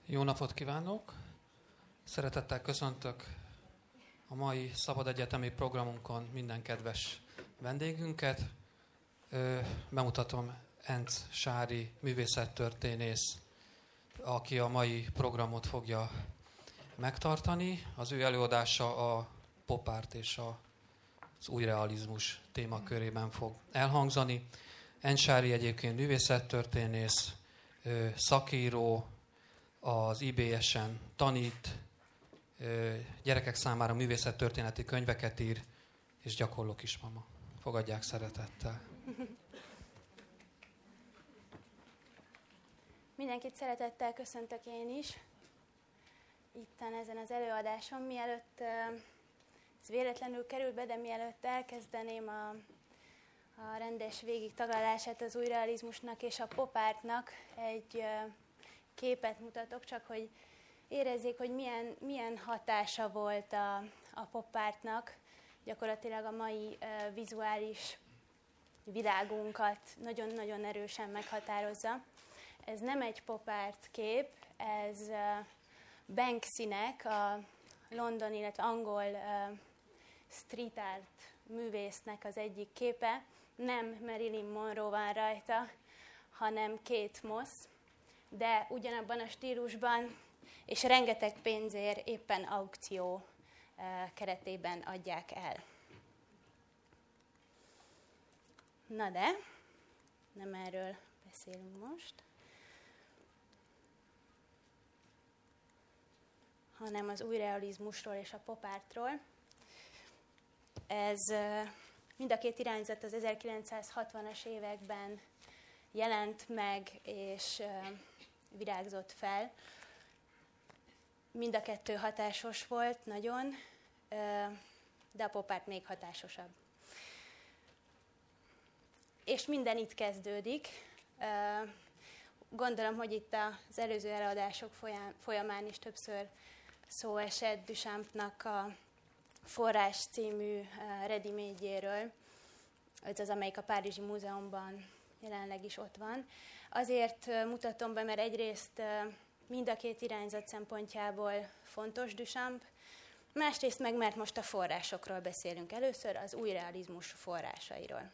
Jó napot kívánok! Szeretettel köszöntök a mai szabad egyetemi programunkon minden kedves vendégünket. Bemutatom Enc Sári művészettörténész, aki a mai programot fogja megtartani. Az ő előadása a pop art és az új realizmus témakörében fog elhangzani. Enc Sári egyébként művészettörténész, szakíró, az IBS-en tanít, gyerekek számára művészettörténeti könyveket ír, és gyakorló kismama. Fogadják szeretettel. Mindenkit szeretettel köszöntök én is itten ezen az előadáson. Mielőtt ez véletlenül került be, de mielőtt elkezdeném a rendes végigtaglalását az új realizmusnak és a pop artnak, egy képet mutatok, csak hogy érezzék, hogy milyen hatása volt a pop artnak, gyakorlatilag a mai vizuális világunkat nagyon-nagyon erősen meghatározza. Ez nem egy pop art kép, ez Banksynek, a londoni, illetve angol street art művésznek az egyik képe. Nem Marilyn Monroe van rajta, hanem Kate Moss, de ugyanabban a stílusban, és rengeteg pénzért éppen aukció keretében adják el. Na de, nem erről beszélünk most, hanem az új realizmusról és a pop artról. Ez mind a két irányzat az 1960-as években jelent meg és virágzott fel. Mind a kettő hatásos volt nagyon, de a pop art még hatásosabb. És minden itt kezdődik. Gondolom, hogy itt az előző előadások folyamán is többször szó esett Duchampnak a Forrás című ready-made-jéről. Ez az, amelyik a Párizsi Múzeumban jelenleg is ott van. Azért mutatom be, mert egyrészt mind a két irányzat szempontjából fontos Duchamp, másrészt meg, mert most a forrásokról beszélünk először, az új realizmus forrásairól.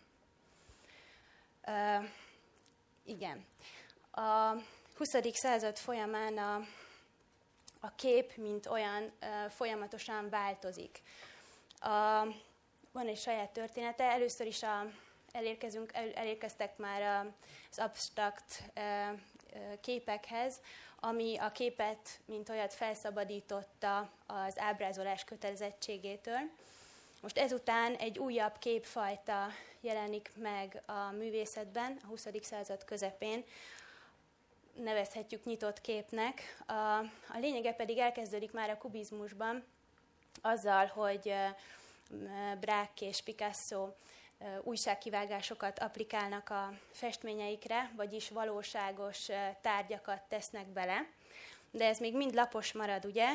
Igen. A 20. század folyamán a kép, mint olyan, folyamatosan változik. Van egy saját története, először is elérkeztek már az absztrakt képekhez, ami a képet, mint olyat felszabadította az ábrázolás kötelezettségétől. Most ezután egy újabb képfajta jelenik meg a művészetben, a 20. század közepén, nevezhetjük nyitott képnek. A lényege pedig elkezdődik már a kubizmusban, azzal, hogy Braque és Picasso újságkivágásokat applikálnak a festményeikre, vagyis valóságos tárgyakat tesznek bele, de ez még mind lapos marad, ugye?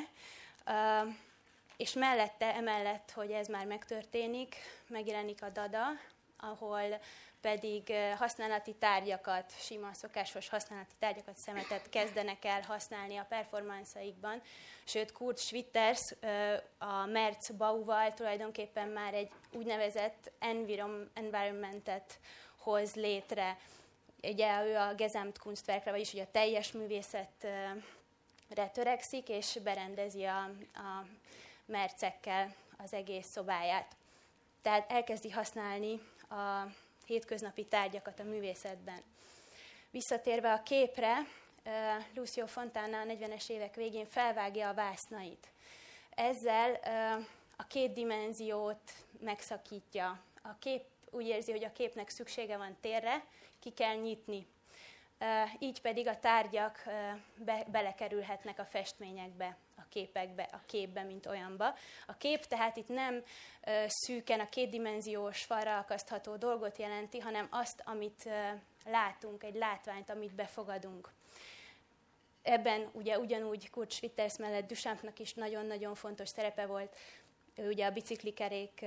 És emellett, hogy ez már megtörténik, megjelenik a Dada, ahol pedig használati tárgyakat, sima, szokásos használati tárgyakat, szemetet kezdenek el használni a performanceikban. Sőt, Kurt Schwitters a Merzbauval tulajdonképpen már egy úgynevezett environmentet hoz létre. Ugye ő a Gesamtkunstwerkre, vagyis ugye a teljes művészetre törekszik, és berendezi a mercekkel az egész szobáját. Tehát elkezdi használni a hétköznapi tárgyakat a művészetben. Visszatérve a képre, Lucio Fontana a 40-es évek végén felvágja a vásznait. Ezzel a két dimenziót megszakítja. A kép úgy érzi, hogy a képnek szüksége van térre, ki kell nyitni. Így pedig a tárgyak belekerülhetnek a festményekbe, a képekbe, a képbe, mint olyanba. A kép tehát itt nem szűken a kétdimenziós falra akasztható dolgot jelenti, hanem azt, amit látunk, egy látványt, amit befogadunk. Ebben ugye ugyanúgy Kurt Schwitters mellett Duchampnak is nagyon-nagyon fontos szerepe volt. Ő ugye a biciklikerék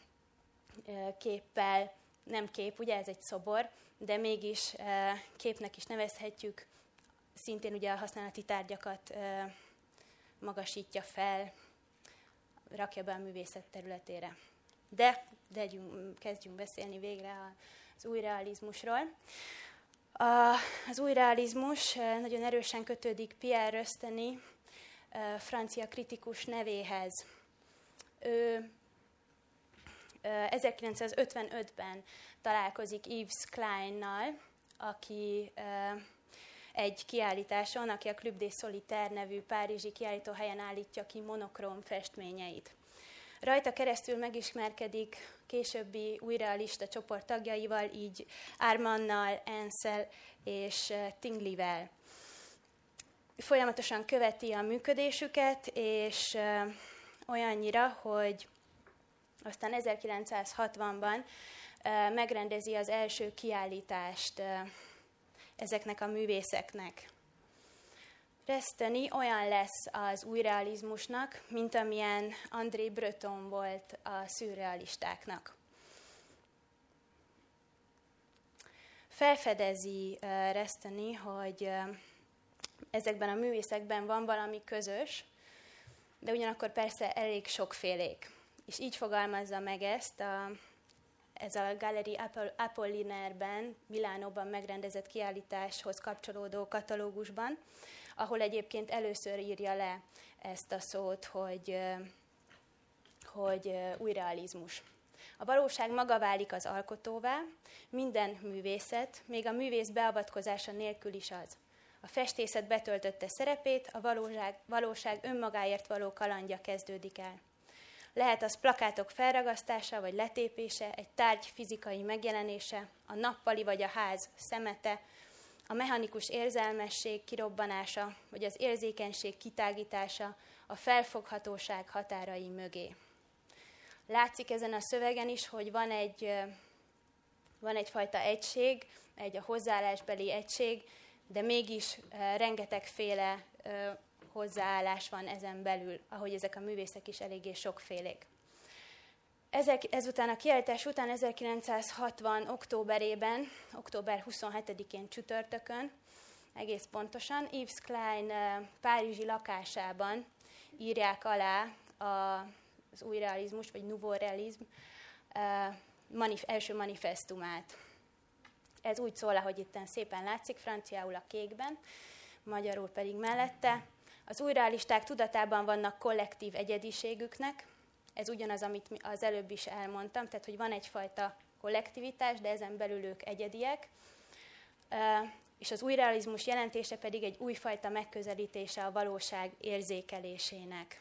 képpel, nem kép, ugye ez egy szobor, de mégis képnek is nevezhetjük, szintén ugye a használati tárgyakat magasítja fel, rakja be a művészet területére. De kezdjünk beszélni végre az új realizmusról. Az új realizmus nagyon erősen kötődik Pierre Rösteny, francia kritikus nevéhez. Ő 1955-ben találkozik Yves Kleinnal, aki egy kiállításon, aki a Club des Solitaires nevű párizsi kiállítóhelyen állítja ki monokróm festményeit. Rajta keresztül megismerkedik későbbi újrealista csoport tagjaival, így Armannnal, Enszel és Tinguelyvel. Folyamatosan követi a működésüket, és olyannyira, hogy aztán 1960-ban megrendezi az első kiállítást ezeknek a művészeknek. Rösteny olyan lesz az újrealizmusnak, mint amilyen André Breton volt a szürrealistáknak. Felfedezi Rösteny, hogy ezekben a művészekben van valami közös, de ugyanakkor persze elég sokfélék. És így fogalmazza meg ezt ez a Galerie Apollinaire-ben, Milánóban megrendezett kiállításhoz kapcsolódó katalógusban, ahol egyébként először írja le ezt a szót, hogy újrealizmus. A valóság maga válik az alkotóvá, minden művészet, még a művész beavatkozása nélkül is az. A festészet betöltötte szerepét, a valóság önmagáért való kalandja kezdődik el. Lehet az plakátok felragasztása vagy letépése, egy tárgy fizikai megjelenése, a nappali vagy a ház szemete, a mechanikus érzelmesség kirobbanása, vagy az érzékenység kitágítása a felfoghatóság határai mögé. Látszik ezen a szövegen is, hogy van egyfajta egység, a hozzáállásbeli egység, de mégis rengetegféle hozzáállás van ezen belül, ahogy ezek a művészek is eléggé sokfélék. Ezután a kiállítás után 1960. októberében, október 27-én csütörtökön, egész pontosan, Yves Klein párizsi lakásában írják alá az új realizmus, vagy nouveau realisme első manifestumát. Ez úgy szól, ahogy itten szépen látszik, franciául a kékben, magyarul pedig mellette. Az újrealisták tudatában vannak kollektív egyediségüknek, ez ugyanaz, amit az előbb is elmondtam, tehát hogy van egyfajta kollektivitás, de ezen belül ők egyediek, és az újrealizmus jelentése pedig egy újfajta megközelítése a valóság érzékelésének.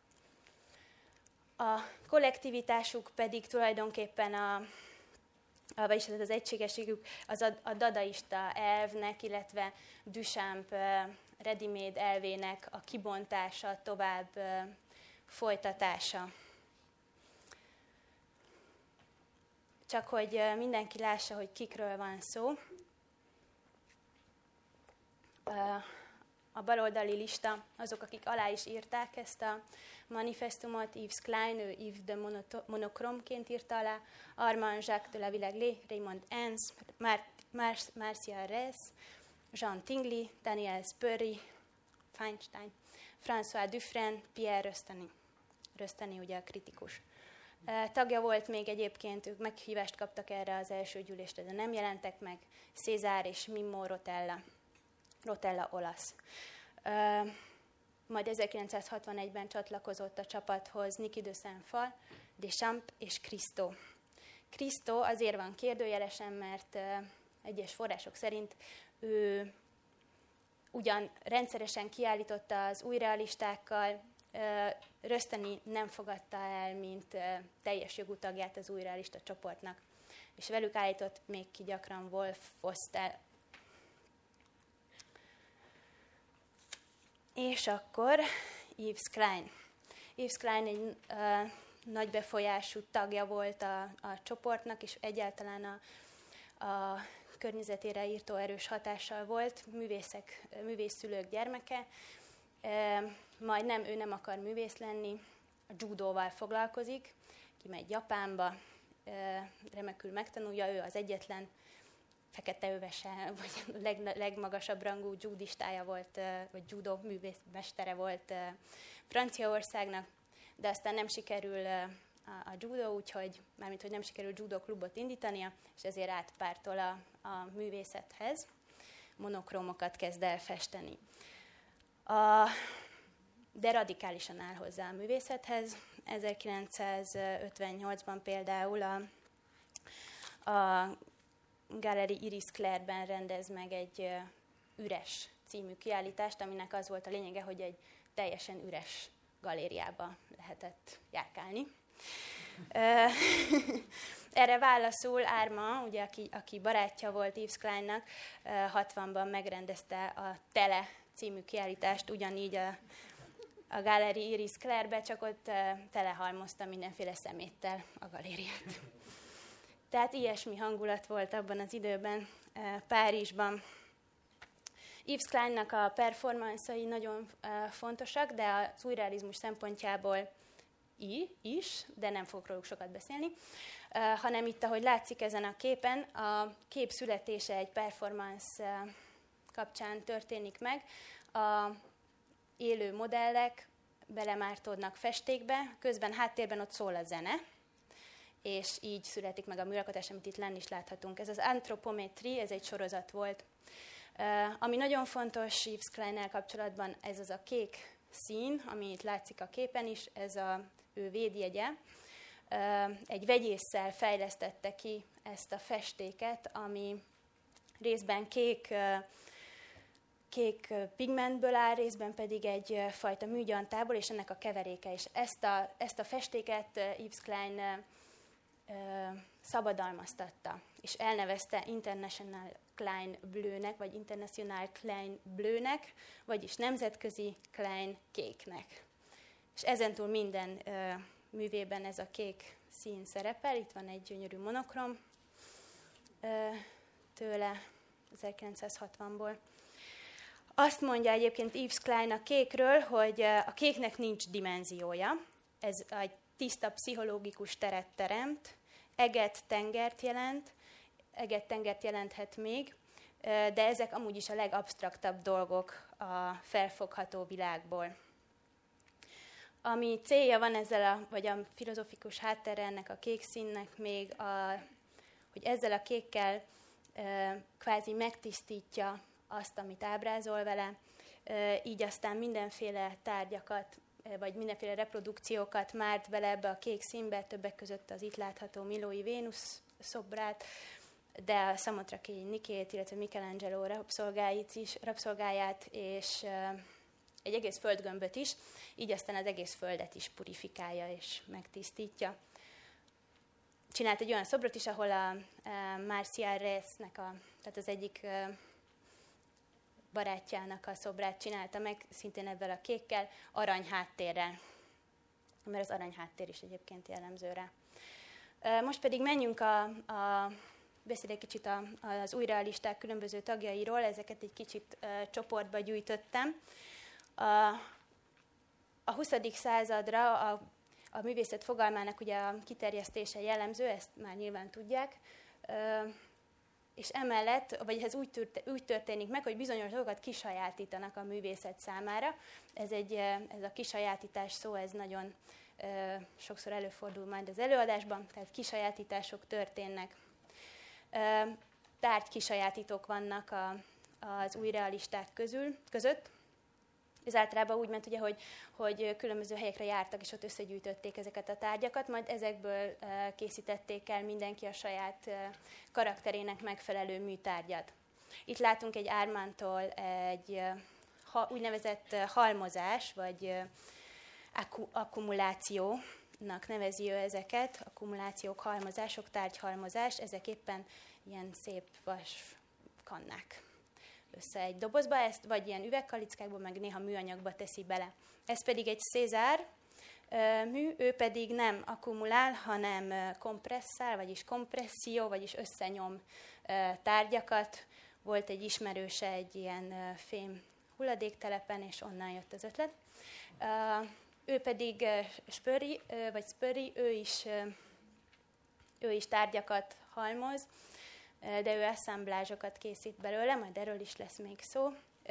A kollektivitásuk pedig tulajdonképpen vagyis az egységességük a dadaista elvnek, illetve Duchamp ready-made elvének a kibontása, tovább folytatása. Csak hogy mindenki lássa, hogy kikről van szó. A baloldali lista azok, akik alá is írták ezt a manifestumot. Yves Klein, ő Yves de Monochrome-ként írta alá, Armand Jacques de la Villaglet, Raymond Ens, Marcia Reyes, Jean Tinguely, Daniel Spurry, Feinstein, François Dufresne, Pierre Rösteny. Rösteny ugye a kritikus. Tagja volt még egyébként, ők meghívást kaptak erre az első gyűlésre, de nem jelentek meg, César és Mimmo Rotella olasz. Majd 1961-ben csatlakozott a csapathoz Niki de Saint-Phal, Deschamps és Christo. Christo azért van kérdőjelesen, mert egyes források szerint ő ugyan rendszeresen kiállította az újrealistákkal, Rösteny nem fogadta el, mint teljes jogú tagját az újrealista csoportnak, és velük állított még ki gyakran Wolf Foster. És akkor Yves Klein. Yves Klein egy nagy befolyású tagja volt a csoportnak, és egyáltalán a környezetére írtó erős hatással volt, művészszülők gyermeke. Majd ő nem akar művész lenni, a judóval foglalkozik, kimegy Japánba, remekül megtanulja, ő az egyetlen fekete övese, vagy legmagasabb rangú judistája volt, vagy judo művészmestere volt Franciaországnak, de aztán nem sikerül a judo, úgyhogy mármint, hogy nem sikerül judo klubot indítania, és ezért átpártol a művészethez. Monokrómokat kezd el festeni. De radikálisan áll hozzá a művészethez. 1958-ban például a Galerie Iris Claire-ben rendez meg egy Üres című kiállítást, aminek az volt a lényege, hogy egy teljesen üres galériába lehetett járkálni. Erre válaszul Árma, ugye, aki barátja volt Yves Kleinnak, 60-ban megrendezte a Tele című kiállítást, ugyanígy a Galerie Iris Claire-be, csak ott telehalmozta mindenféle szeméttel a galériát. Tehát ilyesmi hangulat volt abban az időben Párizsban. Yves Kleinnak a performance-ai nagyon fontosak, de a szurrealizmus szempontjából is, de nem fogok róluk sokat beszélni, hanem itt, ahogy látszik ezen a képen, a kép születése egy performance kapcsán történik meg. A élő modellek belemártódnak festékbe, közben háttérben ott szól a zene, és így születik meg a műalkotás, amit itt lenn is láthatunk. Ez az Anthropometrie, ez egy sorozat volt. Ami nagyon fontos Yves Kleinnel kapcsolatban, ez az a kék szín, ami itt látszik a képen is, ez ő védjegye. Egy vegyésszel fejlesztette ki ezt a festéket, ami részben kék pigmentből áll, részben pedig egy fajta műgyantából, és ennek a keveréke is. Ezt a festéket Yves Klein szabadalmaztatta, és elnevezte International Klein Bleu-nek, vagy International Klein Bleu-nek, vagyis nemzetközi Klein kéknek. És ezentúl minden művében ez a kék szín szerepel. Itt van egy gyönyörű monokrom tőle 1960-ból. Azt mondja egyébként Yves Klein a kékről, hogy a kéknek nincs dimenziója. Ez egy tiszta pszichológikus teret teremt, eget-tengert jelenthet még, de ezek amúgy is a legabsztraktabb dolgok a felfogható világból. Ami célja van ezzel vagy a filozofikus háttere ennek a kék színnek még, hogy ezzel a kékkel kvázi megtisztítja azt, amit ábrázol vele, így aztán mindenféle tárgyakat, vagy mindenféle reprodukciókat márt bele ebbe a kék színbe, többek között az itt látható Milói Vénusz szobrát, de a Samotrakei Nikét, illetve Michelangelo rabszolgáját, és egy egész földgömböt is, így aztán az egész földet is purifikálja és megtisztítja. Csinált egy olyan szobrot is, ahol a Martial Resnek, tehát az egyik barátjának a szobrát csinálta meg, szintén ebben a kékkel, arany háttérrel, mert az arany háttér is egyébként jellemző rá. Most pedig menjünk beszélek kicsit az újrealisták különböző tagjairól, ezeket egy kicsit csoportba gyűjtöttem. A 20. századra a művészet fogalmának ugye a kiterjesztése jellemző, ezt már nyilván tudják, és emellett, vagy ez úgy történik meg, hogy bizonyos dolgokat kisajátítanak a művészet számára. Ez a kisajátítás szó, ez nagyon sokszor előfordul majd az előadásban, tehát kisajátítások történnek. Tárgykisajátítók vannak az újrealisták között. Ez általában úgy ment, ugye, hogy különböző helyekre jártak, és ott összegyűjtötték ezeket a tárgyakat, majd ezekből készítették el mindenki a saját karakterének megfelelő műtárgyat. Itt látunk egy Ármántól egy úgynevezett halmozás, vagy akkumulációnak nevezi ő ezeket, akkumulációk, halmozások, tárgyhalmozás, ezek éppen ilyen szép vas kannák össze egy dobozba, ezt vagy ilyen üvegkalickákba, meg néha műanyagba teszi bele. Ez pedig egy Cézár mű, ő pedig nem akkumulál, hanem kompresszál, vagyis kompresszió, vagyis összenyom tárgyakat. Volt egy ismerőse egy ilyen fém hulladéktelepen, és onnan jött az ötlet. Ő pedig Spörri, ő is tárgyakat halmoz, de ő assemblázsokat készít belőle, majd erről is lesz még szó.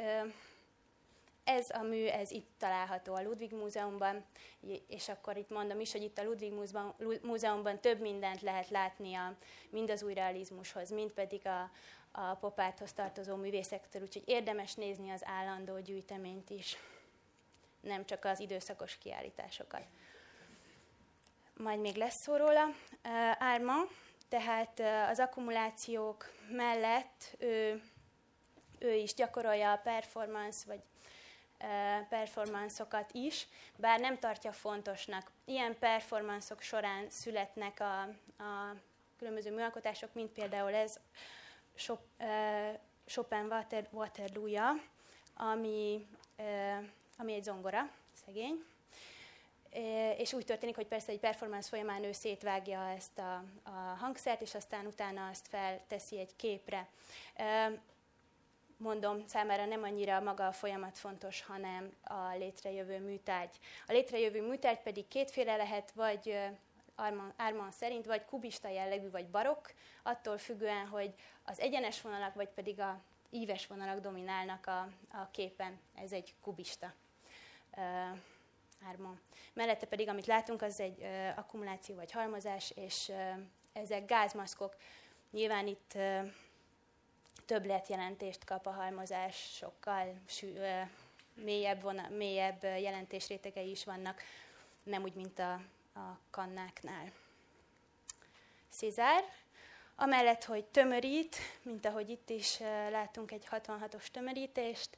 Ez a mű, ez itt található a Ludwig Múzeumban, és akkor itt mondom is, hogy itt a Ludwig Múzeumban több mindent lehet látni mind az újrealizmushoz, mind pedig a pop arthoz tartozó művészektől, úgyhogy érdemes nézni az állandó gyűjteményt is, nem csak az időszakos kiállításokat. Majd még lesz szó róla. Armand, tehát az akkumulációk mellett ő is gyakorolja a performance, vagy performanceokat is, bár nem tartja fontosnak. Ilyen performanceok során születnek a különböző műalkotások, mint például ez Chopin Waterloo-ja, ami egy zongora, szegény. És úgy történik, hogy persze egy performance folyamán ő szétvágja ezt a hangszert, és aztán utána azt felteszi egy képre. Mondom, számára nem annyira maga a folyamat fontos, hanem a létrejövő műtárgy. A létrejövő műtárgy pedig kétféle lehet, vagy Armand szerint, vagy kubista jellegű, vagy barokk, attól függően, hogy az egyenes vonalak, vagy pedig a íves vonalak dominálnak a képen. Ez egy kubista Armand. Mellette pedig, amit látunk, az egy akkumuláció vagy halmozás, és ezek gázmaszkok. Nyilván itt többletjelentést kap a halmozás, sokkal mélyebb jelentésrétegei is vannak, nem úgy, mint a kannáknál. Cézár, amellett, hogy tömörít, mint ahogy itt is látunk egy 66-os tömörítést,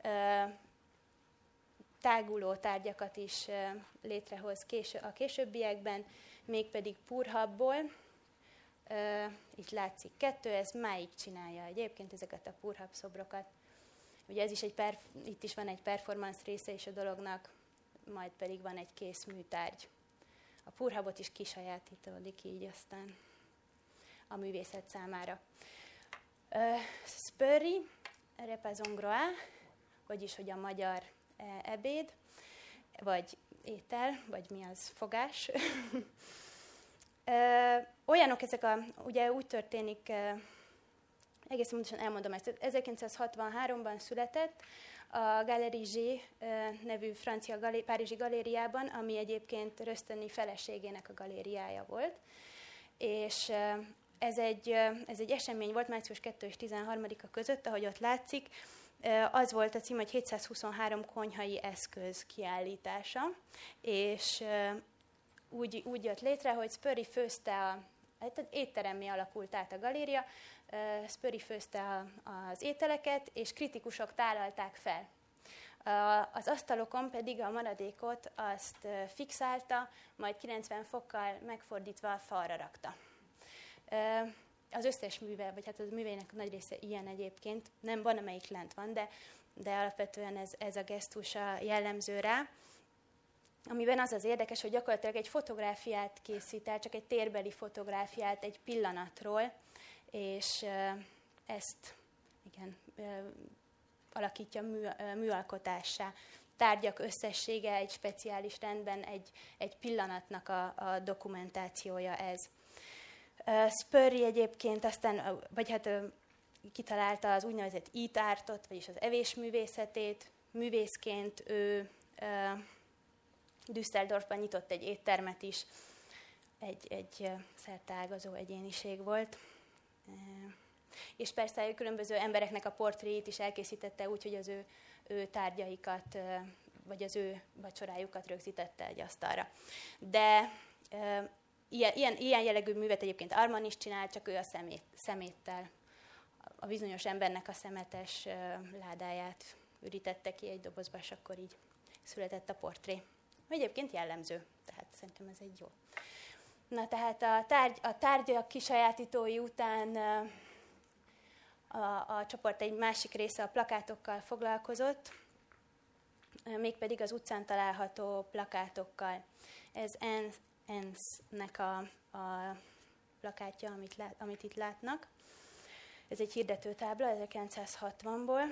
táguló tárgyakat is létrehoz a későbbiekben, mégpedig purhabból. Itt látszik 2, ez máig csinálja egyébként ezeket a purhab szobrokat. Ugye ez is itt is van egy performance része is a dolognak, majd pedig van egy kész műtárgy. A purhabot is kisajátítódik így aztán a művészet számára. Spörri, repas hongrois, vagyis hogy a magyar ebéd, vagy étel, vagy mi az, fogás. Olyanok ezek ugye úgy történik, egészen pontosan elmondom ezt, 1963-ban született a Galerie G nevű francia párizsi galériában, ami egyébként Rösztöni feleségének a galériája volt, és ez egy esemény volt március 2 és 13-a között, ahogy ott látszik. Az volt a cím, hogy 723 konyhai eszköz kiállítása, és úgy jött létre, hogy Spörri főzte, étteremmé alakult át a galéria, Spörri főzte az ételeket, és kritikusok tálalták fel. Az asztalokon pedig a maradékot azt fixálta, majd 90 fokkal megfordítva a falra rakta. Az összes műve, vagy hát a műveinek a nagy része ilyen egyébként, nem van, amelyik lent van, de alapvetően ez a gesztus jellemző rá, amiben az az érdekes, hogy gyakorlatilag egy fotográfiát készít el, csak egy térbeli fotográfiát egy pillanatról, és ezt alakítja műalkotássá. Tárgyak összessége egy speciális rendben egy pillanatnak a dokumentációja ez. Spörri egyébként aztán, vagy hát kitalálta az úgynevezett eat artot, vagyis az evésművészetét. Művészként ő Düsseldorfban nyitott egy éttermet is, egy szerteágazó egyéniség volt. És persze különböző embereknek a portréit is elkészítette úgy, hogy az ő tárgyaikat, vagy az ő vacsorájukat rögzítette egy asztalra. De ilyen jellegű művet egyébként Armand is csinál, csak ő a szeméttel. A bizonyos embernek a szemetes ládáját ürítette ki egy dobozba, és akkor így született a portré. Egyébként jellemző, tehát szerintem ez egy jó. Na tehát a tárgyak kisajátítói után a csoport egy másik része a plakátokkal foglalkozott, mégpedig az utcán található plakátokkal. Ez ENSZ-nek a plakátja, amit itt látnak. Ez egy hirdetőtábla 1960-ból.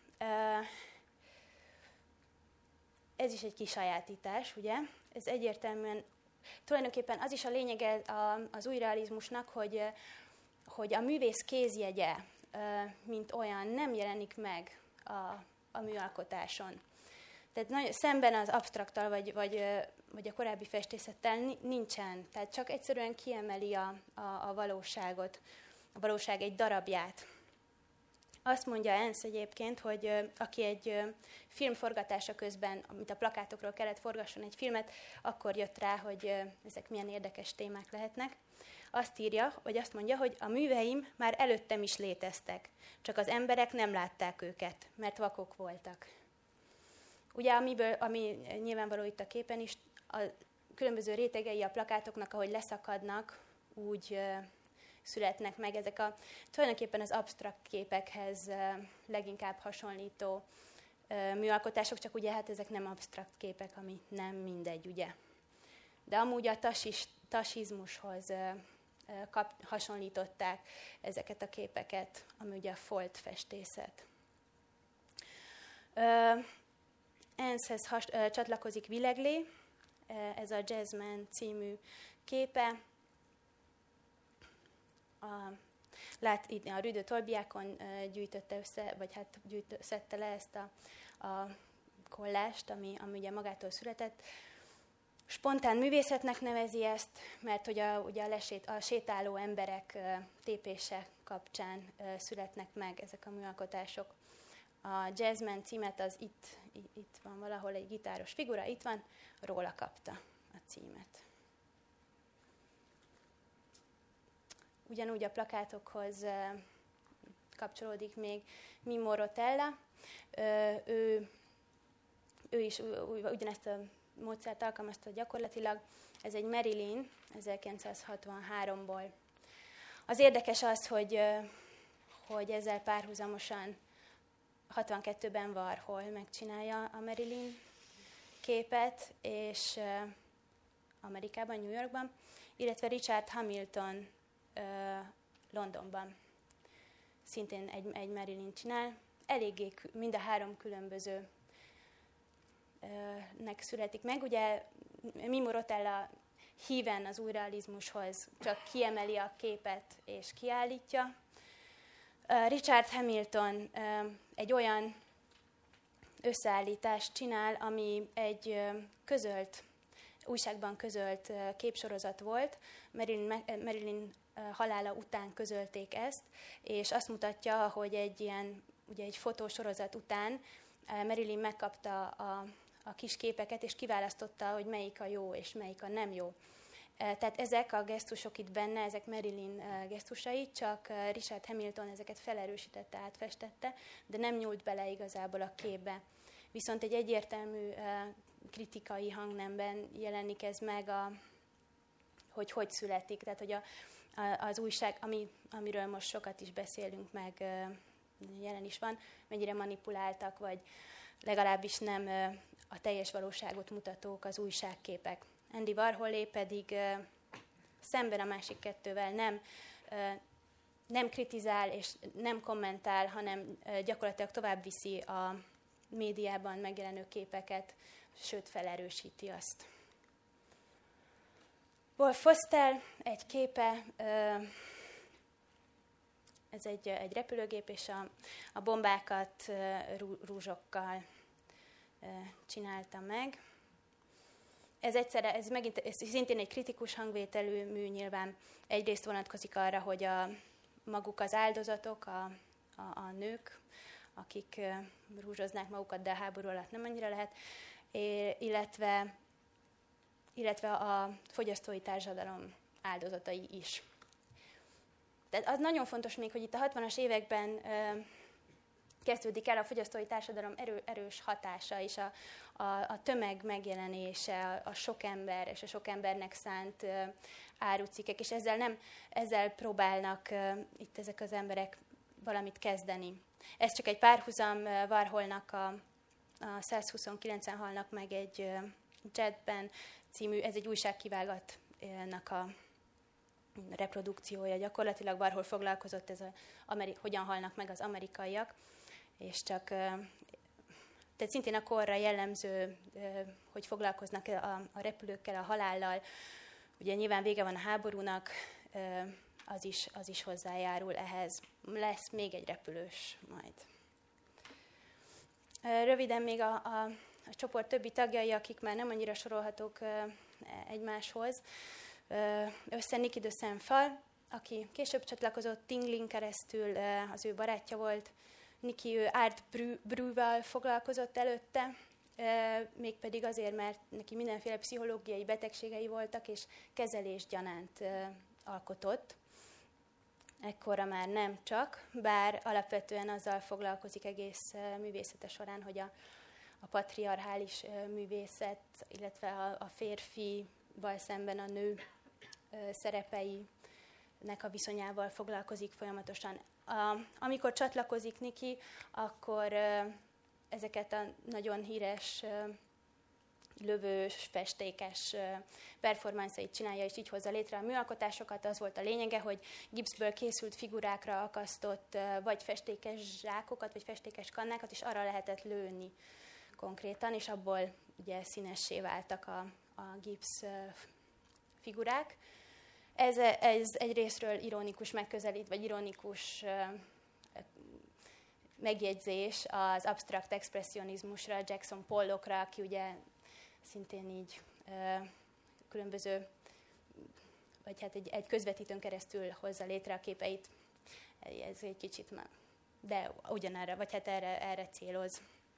Ez is egy kisajátítás, ugye? Ez egyértelműen, tulajdonképpen az is a lényege az újrealizmusnak, hogy a művész kézjegye, mint olyan, nem jelenik meg a műalkotáson. Tehát szemben az absztraktal, vagy a korábbi festészettel nincsen. Tehát csak egyszerűen kiemeli a valóságot, a valóság egy darabját. Azt mondja Ensz egyébként, hogy aki egy film forgatása közben, amit a plakátokról kellett forgasson egy filmet, akkor jött rá, hogy ezek milyen érdekes témák lehetnek. Azt írja, vagy azt mondja, hogy a műveim már előttem is léteztek, csak az emberek nem látták őket, mert vakok voltak. Ugye, ami nyilvánvaló itt a képen is, a különböző rétegei a plakátoknak, ahogy leszakadnak, úgy születnek meg. Ezek tulajdonképpen az absztrakt képekhez leginkább hasonlító műalkotások, csak ugye hát ezek nem absztrakt képek, ami nem mindegy, ugye. De amúgy a tasizmushoz hasonlították ezeket a képeket, ami ugye a folt festészet. Enszhez csatlakozik Villeglé, ez a Jazzman című képe. Itt a Rue de Tolbiacon gyűjtötte össze, vagy hát szedte le ezt a kollást, ami ugye magától született. Spontán művészetnek nevezi ezt, mert hogy ugye a sétáló emberek tépése kapcsán születnek meg ezek a műalkotások. A Jazzman címet az itt van valahol egy gitáros figura, itt van, róla kapta a címet. Ugyanúgy a plakátokhoz kapcsolódik még Mimmo Rotella. Ő is ugyanezt a módszert alkalmazta gyakorlatilag. Ez egy Marilyn 1963-ból. Az érdekes az, hogy ezzel párhuzamosan 62-ben Warhol megcsinálja a Marilyn képet, és Amerikában, New Yorkban, illetve Richard Hamilton Londonban szintén egy Marilyn csinál. Eléggé mind a három különbözőnek születik meg. Ugye Mimmo Rotella híven az újrealizmushoz csak kiemeli a képet és kiállítja. Richard Hamilton egy olyan összeállítást csinál, ami egy újságban közölt képsorozat volt. Marilyn halála után közölték ezt, és azt mutatja, hogy egy fotósorozat után Marilyn megkapta a kis képeket, és kiválasztotta, hogy melyik a jó, és melyik a nem jó. Tehát ezek a gesztusok itt benne, ezek Marilyn gesztusai, csak Richard Hamilton ezeket felerősítette, átfestette, de nem nyúlt bele igazából a képbe. Viszont egy egyértelmű kritikai hangnemben jelenik ez meg, hogy születik. Tehát, hogy az újság, amiről most sokat is beszélünk, meg jelen is van, mennyire manipuláltak, vagy legalábbis nem a teljes valóságot mutatók az újságképek. Andy Warholé pedig szemben a másik kettővel nem kritizál és nem kommentál, hanem gyakorlatilag tovább viszi a médiában megjelenő képeket, sőt felerősíti azt. Wolf Foster egy képe, ez egy repülőgép, és a bombákat rúzsokkal csinálta meg. Ez szintén egy kritikus hangvételű mű, nyilván egyrészt vonatkozik arra, hogy maguk az áldozatok, a nők, akik rúzsoznák magukat, de a háború alatt nem annyira lehet, illetve a fogyasztói társadalom áldozatai is. Tehát az nagyon fontos még, hogy itt a 60-as években kezdődik el a fogyasztói társadalom erős hatása, és a tömeg megjelenése, a sok ember és a sok embernek szánt árucikkek, és ezzel próbálnak itt ezek az emberek valamit kezdeni. Ez csak egy párhuzam, Warholnak a 129-en halnak meg egy Jetben című, ez egy újságkivágatnak a reprodukciója gyakorlatilag. Warhol foglalkozott hogyan halnak meg az amerikaiak, és csak tehát szintén a korra jellemző, hogy foglalkoznak a repülőkkel, a halállal. Ugye nyilván vége van a háborúnak, az is hozzájárul ehhez. Lesz még egy repülős majd. Röviden még a csoport többi tagjai, akik már nem annyira sorolhatók egymáshoz. Niki de Saint-Phalle, aki később csatlakozott, Tinglin keresztül az ő barátja volt. Niki Art Brüvel foglalkozott előtte, mégpedig azért, mert neki mindenféle pszichológiai betegségei voltak, és kezelésgyanánt alkotott. Ekkora már nem csak, bár alapvetően azzal foglalkozik egész művészete során, hogy a patriarchális művészet, illetve a férfival szemben a nő szerepeinek a viszonyával foglalkozik folyamatosan. Amikor csatlakozik Niki, akkor ezeket a nagyon híres, lövős, festékes performance-ait csinálja, és így hozza létre a műalkotásokat. Az volt a lényege, hogy gipszből készült figurákra akasztott vagy festékes zsákokat, vagy festékes kannákat, és arra lehetett lőni konkrétan, és abból ugye színessé váltak a gipsz figurák. Ez egyrészről ironikus megközelít, vagy ironikus megjegyzés az absztrakt expresszionizmusra, Jackson Pollockra, aki ugye szintén így különböző, vagy hát egy közvetítőn keresztül hozza létre a képeit. Ez egy kicsit, de ugyanerre, vagy hát erre céloz.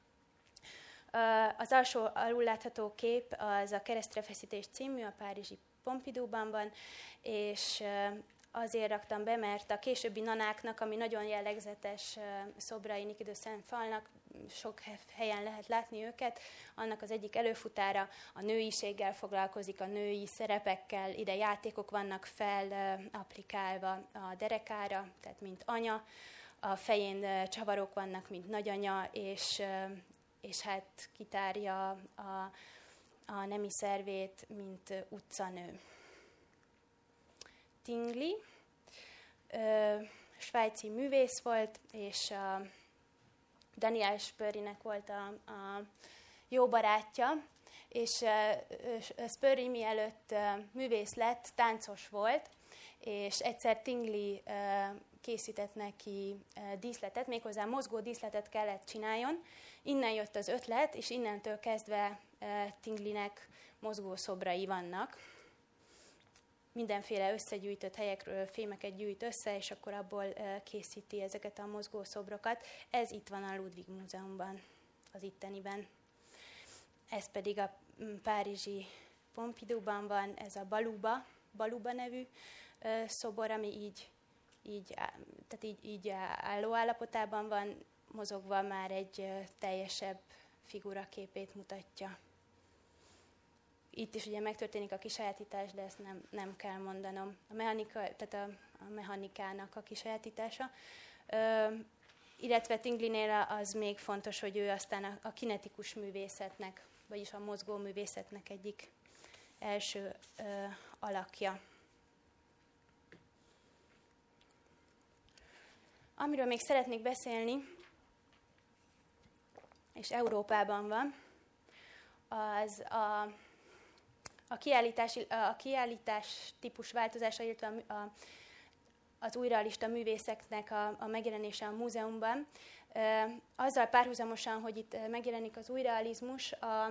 Az alul látható kép az a Keresztrefeszítés című, a párizsi Pompidouban van, és azért raktam be, mert a későbbi nanáknak, ami nagyon jellegzetes szobrai Niki de Saint-Phalle-nak, sok helyen lehet látni őket, annak az egyik előfutára a nőiséggel foglalkozik, a női szerepekkel, ide játékok vannak applikálva a derekára, tehát mint anya, a fején csavarok vannak, mint nagyanya, és hát kitárja a nemi szervét, mint utcanő. Tingley, svájci művész volt, és Daniel Spörrinek volt a jó barátja, és Spörri mielőtt művész lett, táncos volt, és egyszer Tingley készített neki díszletet, méghozzá mozgó díszletet kellett csináljon. Innen jött az ötlet, és innentől kezdve Tingleynek mozgó szobrai vannak. Mindenféle összegyűjtött helyekről fémeket gyűjt össze, és akkor abból készíti ezeket a mozgó szobrokat. Ez itt van a Ludwig Múzeumban, az itteniben. Ez pedig a párizsi Pompidouban van, ez a Baluba nevű szobor, ami így álló állapotában van, mozogva már egy teljesebb figuraképét mutatja. Itt is ugye megtörténik a kisajátítás, de ezt nem kell mondanom. Tehát a mechanikának a kisajátítása. Illetve Tingleynél az még fontos, hogy ő aztán a kinetikus művészetnek, vagyis a mozgó művészetnek egyik első alakja. Amiről még szeretnék beszélni, és Európában van, az a kiállítás típus változása, illetve az újrealista művészeknek a megjelenése a múzeumban. Azzal párhuzamosan, hogy itt megjelenik az újrealizmus,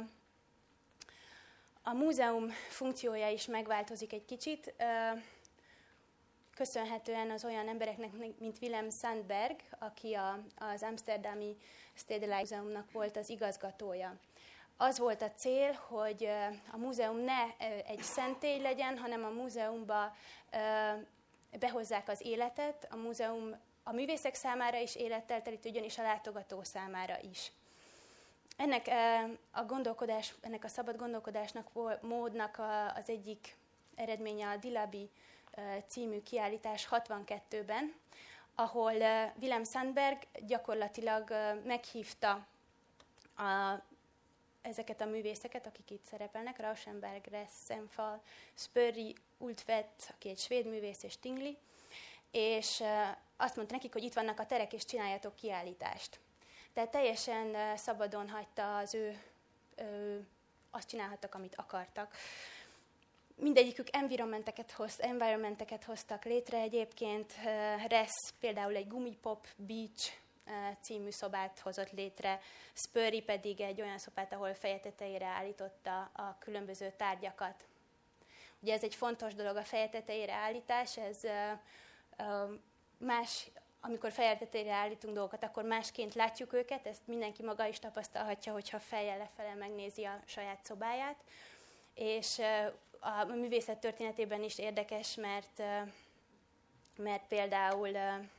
a múzeum funkciója is megváltozik egy kicsit, köszönhetően az olyan embereknek, mint Willem Sandberg, aki az amsterdami Stedelijk Múzeumnak volt az igazgatója. Az volt a cél, hogy a múzeum ne egy szentély legyen, hanem a múzeumba behozzák az életet, a múzeum a művészek számára is élettel telítődjön, és a látogató számára is. Ennek a szabad gondolkodásnak, módnak az egyik eredménye a Dilabi című kiállítás 62-ben, ahol Willem Sandberg gyakorlatilag meghívta ezeket a művészeket, akik itt szerepelnek, Rauschenberg, Saint-Phalle, Spörri, Ultvedt, aki egy svéd művész, és Tingley, és azt mondta nekik, hogy itt vannak a terek, és csináljatok kiállítást. Tehát teljesen szabadon hagyta azt csinálhattak, amit akartak. Mindegyikük environmenteket hoztak létre egyébként. Resz például egy Gumipop Beach című szobát hozott létre, Spurry pedig egy olyan szobát, ahol feje tetejére állította a különböző tárgyakat. Ugye ez egy fontos dolog, a feje tetejére állítás, ez más, amikor feje tetejére állítunk dolgokat, akkor másként látjuk őket, ezt mindenki maga is tapasztalhatja, hogyha fejjel lefele megnézi a saját szobáját. És a művészet történetében is érdekes, mert például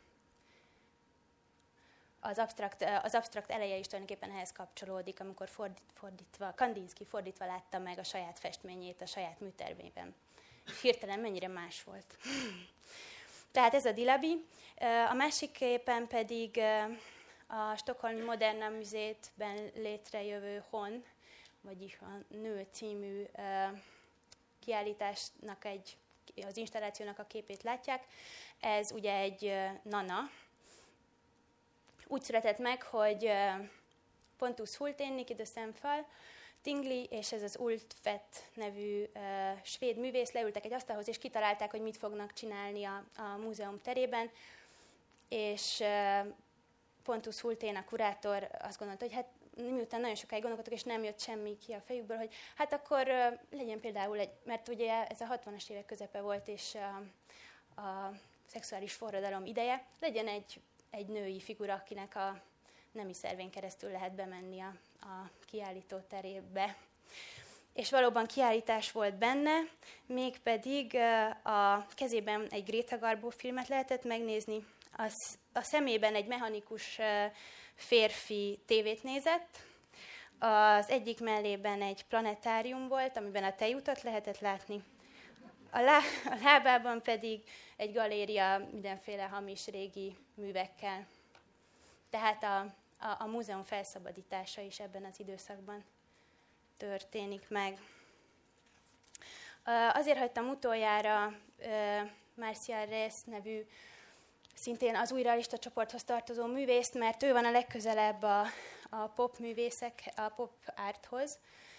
az absztrakt eleje is tulajdonképpen ehhez kapcsolódik, amikor Kandinsky fordítva látta meg a saját festményét a saját műtermében. Hirtelen mennyire más volt. Tehát ez a Dilabi. A másik képen pedig a Stockholmi Moderna Museetben létrejövő Hon, vagyis a Nő című kiállításnak az installációnak a képét látják. Ez ugye egy nana. Úgy született meg, hogy Pontus Hultén, Niki de Semfal, Tingli és ez az Ultfett nevű svéd művész leültek egy asztalhoz, és kitalálták, hogy mit fognak csinálni a múzeum terében. És Pontus Hultén, a kurátor azt gondolta, hogy hát miután nagyon sokáig gondolkodtak, és nem jött semmi ki a fejükből, hogy hát akkor legyen például mert ugye ez a 60-as évek közepe volt, és a szexuális forradalom ideje, legyen egy női figura, akinek a nemi szervén keresztül lehet bemenni a kiállító terébe. És valóban kiállítás volt benne, mégpedig a kezében egy Greta Garbo filmet lehetett megnézni, a szemében egy mechanikus férfi tévét nézett, az egyik mellében egy planetárium volt, amiben a Tejutat lehetett látni, a lábában pedig egy galéria mindenféle hamis régi művekkel. Tehát a múzeum felszabadítása is ebben az időszakban történik meg. Azért hagytam utoljára Marcia Ress nevű, szintén az új realista csoporthoz tartozó művészt, mert ő van a legközelebb a pop művészek, a pop arthoz.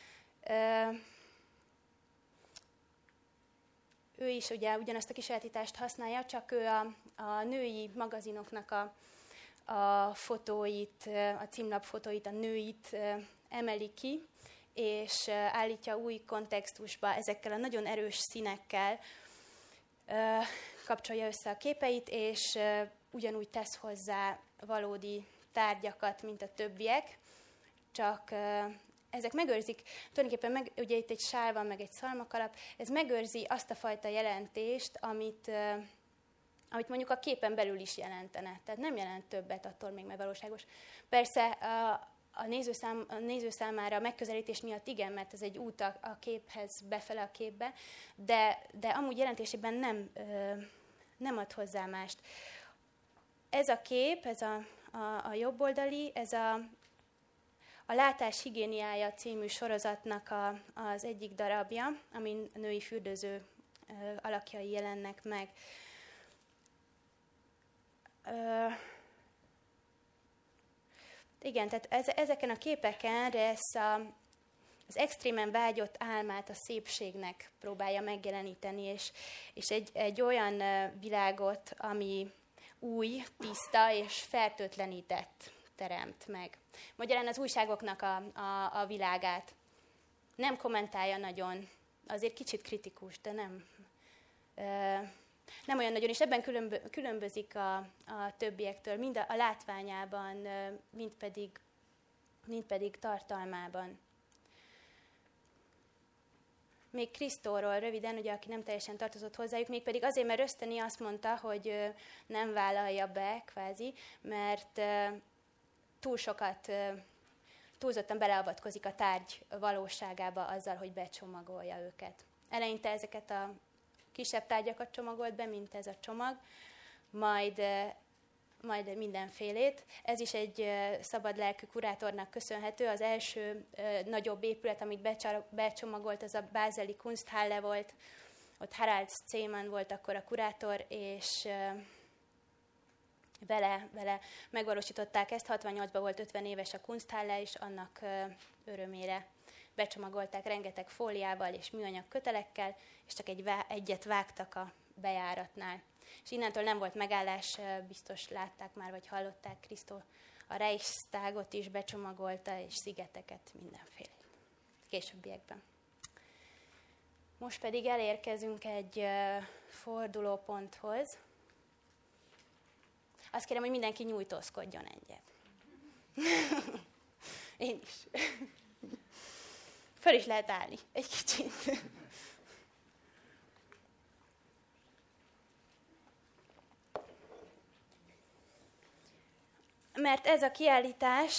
Ő is ugye ugyanazt a kisajátítást használja, csak ő a női magazinoknak a fotóit, a címlap fotóit, a nőit emeli ki, és állítja új kontextusba ezekkel a nagyon erős színekkel, kapcsolja össze a képeit, és ugyanúgy tesz hozzá valódi tárgyakat, mint a többiek, csak ezek megőrzik, tulajdonképpen ugye itt egy sál van, meg egy szalmakalap, ez megőrzi azt a fajta jelentést, amit mondjuk a képen belül is jelentene. Tehát nem jelent többet, attól még mert valóságos. Persze a néző számára a megközelítés miatt igen, mert ez egy út a képhez, befele a képbe, de amúgy jelentésében nem ad hozzá mást. Ez a kép, ez a jobboldali, ez a Látás higiéniája című sorozatnak az egyik darabja, amin a női fürdőző alakjai jelennek meg. Igen, tehát ezeken a képeken az extrémen vágyott álmát a szépségnek próbálja megjeleníteni, és egy olyan világot, ami új, tiszta és fertőtlenített teremt meg. Magyarán az újságoknak a világát nem kommentálja nagyon, azért kicsit kritikus, de nem olyan nagyon, és ebben különbözik a többiektől, mind a látványában, mind pedig tartalmában. Még Krisztóról röviden, ugye, aki nem teljesen tartozott hozzájuk, mégpedig azért, mert Ösztöni azt mondta, hogy nem vállalja be, kvázi, mert túlzottan beleavatkozik a tárgy valóságába azzal, hogy becsomagolja őket. Eleinte ezeket a kisebb tárgyakat csomagolt be, mint ez a csomag, majd mindenfélét. Ez is egy szabadlelkű kurátornak köszönhető. Az első nagyobb épület, amit becsomagolt, az a bázeli Kunsthalle volt. Ott Harald Zeeman volt akkor a kurátor, és vele megvalósították ezt. 68-ban volt 50 éves a Kunsthalle, és annak örömére becsomagolták rengeteg fóliával és műanyag kötelekkel, és csak egyet vágtak a bejáratnál. És innentől nem volt megállás, biztos látták már, vagy hallották, Krisztó a Reichstagot is becsomagolta, és szigeteket, mindenféle későbbiekben. Most pedig elérkezünk egy fordulóponthoz. Azt kérem, hogy mindenki nyújtózkodjon egyet. Én is. Föl is lehet állni egy kicsit. Mert ez a kiállítás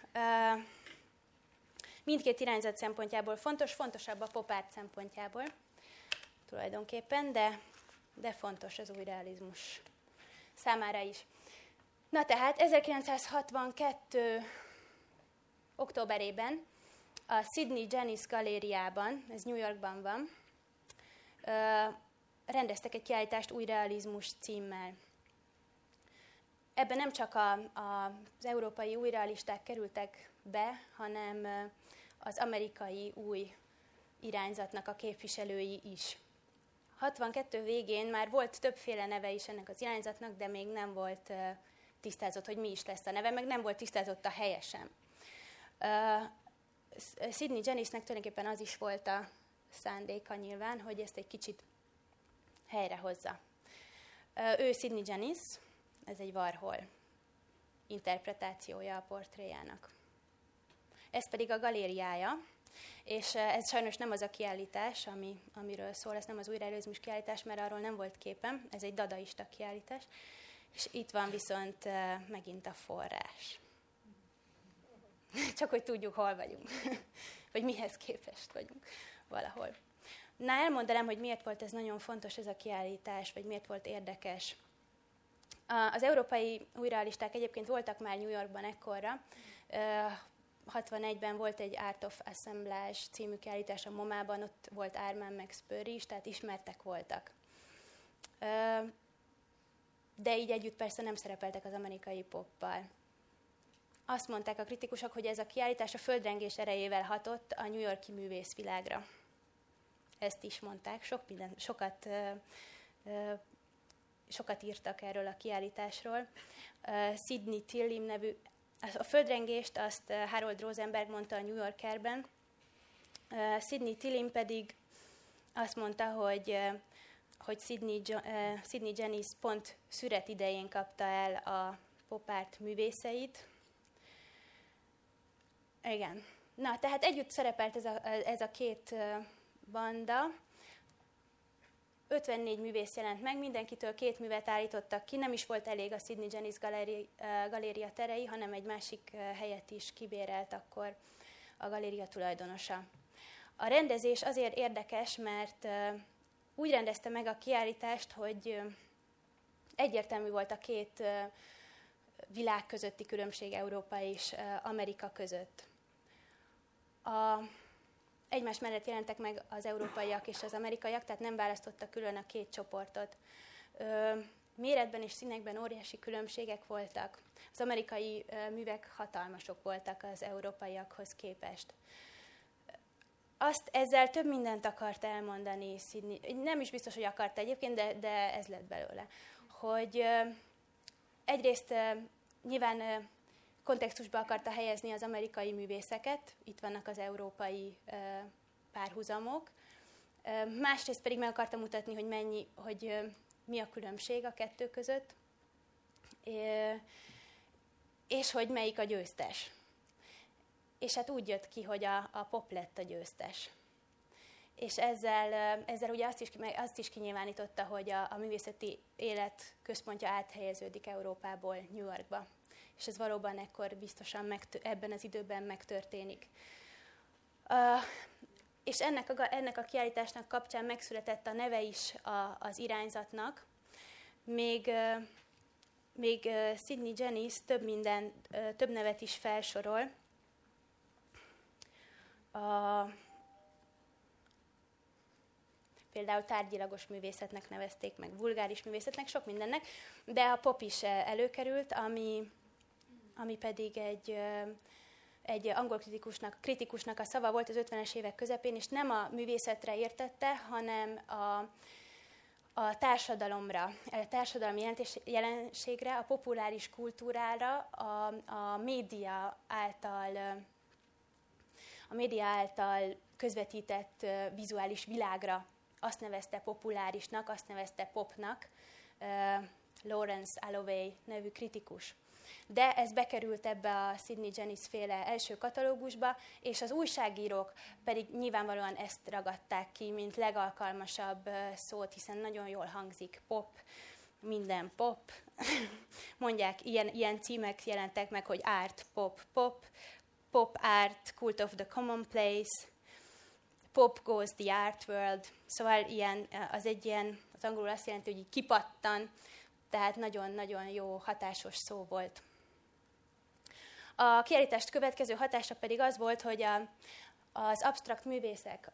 mindkét irányzat szempontjából fontosabb a pop art szempontjából tulajdonképpen, de fontos az új realizmus számára is. Na tehát 1962. októberében a Sidney Janis galériában, ez New Yorkban van, rendeztek egy kiállítást új realizmus címmel. Ebben nem csak az európai új realisták kerültek be, hanem az amerikai új irányzatnak a képviselői is. 62 végén már volt többféle neve is ennek az irányzatnak, de még nem volt tisztázott, hogy mi is lesz a neve, meg nem volt tisztázott a helye sem. Sidney Janisnek tulajdonképpen az is volt a szándéka nyilván, hogy ezt egy kicsit helyrehozza. Ő Sidney Janis, ez egy Warhol interpretációja a portréjának. Ez pedig a galériája, és ez sajnos nem az a kiállítás, amiről szól, ez nem az új realizmus kiállítás, mert arról nem volt képem, ez egy dadaista kiállítás, és itt van viszont megint a forrás. Csak hogy tudjuk, hol vagyunk, vagy mihez képest vagyunk valahol. Na, elmondanám, hogy miért volt ez nagyon fontos, ez a kiállítás, vagy miért volt érdekes. Az európai újrealisták egyébként voltak már New Yorkban ekkorra. 61-ben volt egy Art of Assemblage című kiállítás a MoMA-ban, ott volt Armand meg Spurry is, tehát ismertek voltak. De így együtt persze nem szerepeltek az amerikai poppal. Azt mondták a kritikusok, hogy ez a kiállítás a földrengés erejével hatott a New York-i művészvilágra. Ezt is mondták, sokat írtak erről a kiállításról. Sidney Tillim nevű, a földrengést azt Harold Rosenberg mondta a New Yorkerben. Sidney Tillim pedig azt mondta, hogy Sidney Janis pont szüret idején kapta el a pop art művészeit. Igen. Na, tehát együtt szerepelt ez a két banda. 54 művész jelent meg, mindenkitől 2 művet állítottak ki, nem is volt elég a Sidney Janis galéria terei, hanem egy másik helyet is kibérelt akkor a galéria tulajdonosa. A rendezés azért érdekes, mert úgy rendezte meg a kiállítást, hogy egyértelmű volt a két világ közötti különbség, Európa és Amerika között. Egymás mellett jelentek meg az európaiak és az amerikaiak, tehát nem választotta külön a két csoportot. Méretben és színekben óriási különbségek voltak. Az amerikai művek hatalmasok voltak az európaiakhoz képest. Ezzel több mindent akart elmondani Sidney. Nem is biztos, hogy akarta egyébként, de ez lett belőle. Hogy egyrészt nyilván kontextusba akarta helyezni az amerikai művészeket, itt vannak az európai párhuzamok. Másrészt pedig meg akarta mutatni, hogy mi a különbség a kettő között, és hogy melyik a győztes. És hát úgy jött ki, hogy a pop lett a győztes. És ezzel ugye azt is kinyilvánította, hogy a művészeti élet központja áthelyeződik Európából New Yorkba. És ez valóban ekkor biztosan ebben az időben megtörténik. És ennek a kiállításnak kapcsán megszületett a neve is az irányzatnak. Még Sidney Janis több nevet is felsorol. Például tárgyilagos művészetnek nevezték meg, vulgáris művészetnek, sok mindennek, de a pop is előkerült, ami pedig egy egy angol kritikusnak a szava volt az 50-es évek közepén, és nem a művészetre értette, hanem a társadalomra, a társadalmi jelenségre, a populáris kultúrára, a média által közvetített vizuális világra. Azt nevezte populárisnak, azt nevezte popnak, Lawrence Alloway nevű kritikus. De ez bekerült ebbe a Sidney Janis féle első katalógusba, és az újságírók pedig nyilvánvalóan ezt ragadták ki, mint legalkalmasabb szót, hiszen nagyon jól hangzik pop, minden pop. Mondják, ilyen címek jelentek meg, hogy art, pop, pop, pop art, cult of the commonplace, pop goes the art world. Szóval az angolul azt jelenti, hogy így kipattan, tehát nagyon-nagyon jó, hatásos szó volt. A kiállítást következő hatása pedig az volt, hogy az absztrakt művészek,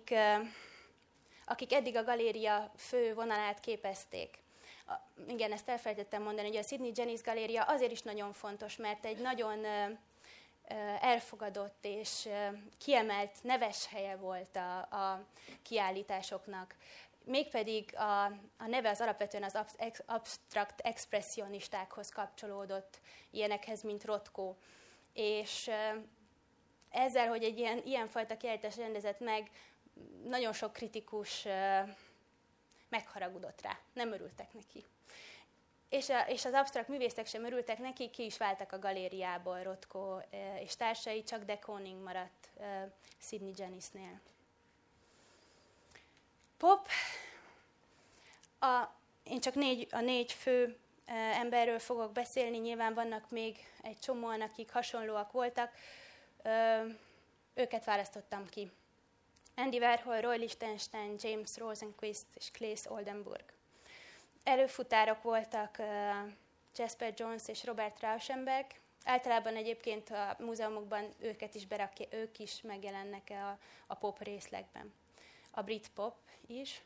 akik eddig a galéria fő vonalát képezték. Igen, ezt elfelejtettem mondani, hogy a Sidney Janis galéria azért is nagyon fontos, mert egy nagyon elfogadott és kiemelt neves helye volt a kiállításoknak. Mégpedig a neve az alapvetően az absztrakt expresszionistákhoz kapcsolódott, ilyenekhez, mint Rothko. És ezzel, hogy egy ilyenfajta kiállítás rendezett meg, nagyon sok kritikus megharagudott rá, nem örültek neki. És az absztrakt művészek sem örültek neki, ki is váltak a galériából Rothko és társai, csak de Kooning maradt Sidney Janisnél. Pop. Én csak a négy fő emberről fogok beszélni, nyilván vannak még egy csomóan, akik hasonlóak voltak. Őket választottam ki. Andy Warhol, Roy Lichtenstein, James Rosenquist és Claes Oldenburg. Előfutárok voltak Jasper Johns és Robert Rauschenberg. Általában egyébként a múzeumokban ők is megjelennek a pop részlegben. A brit pop is.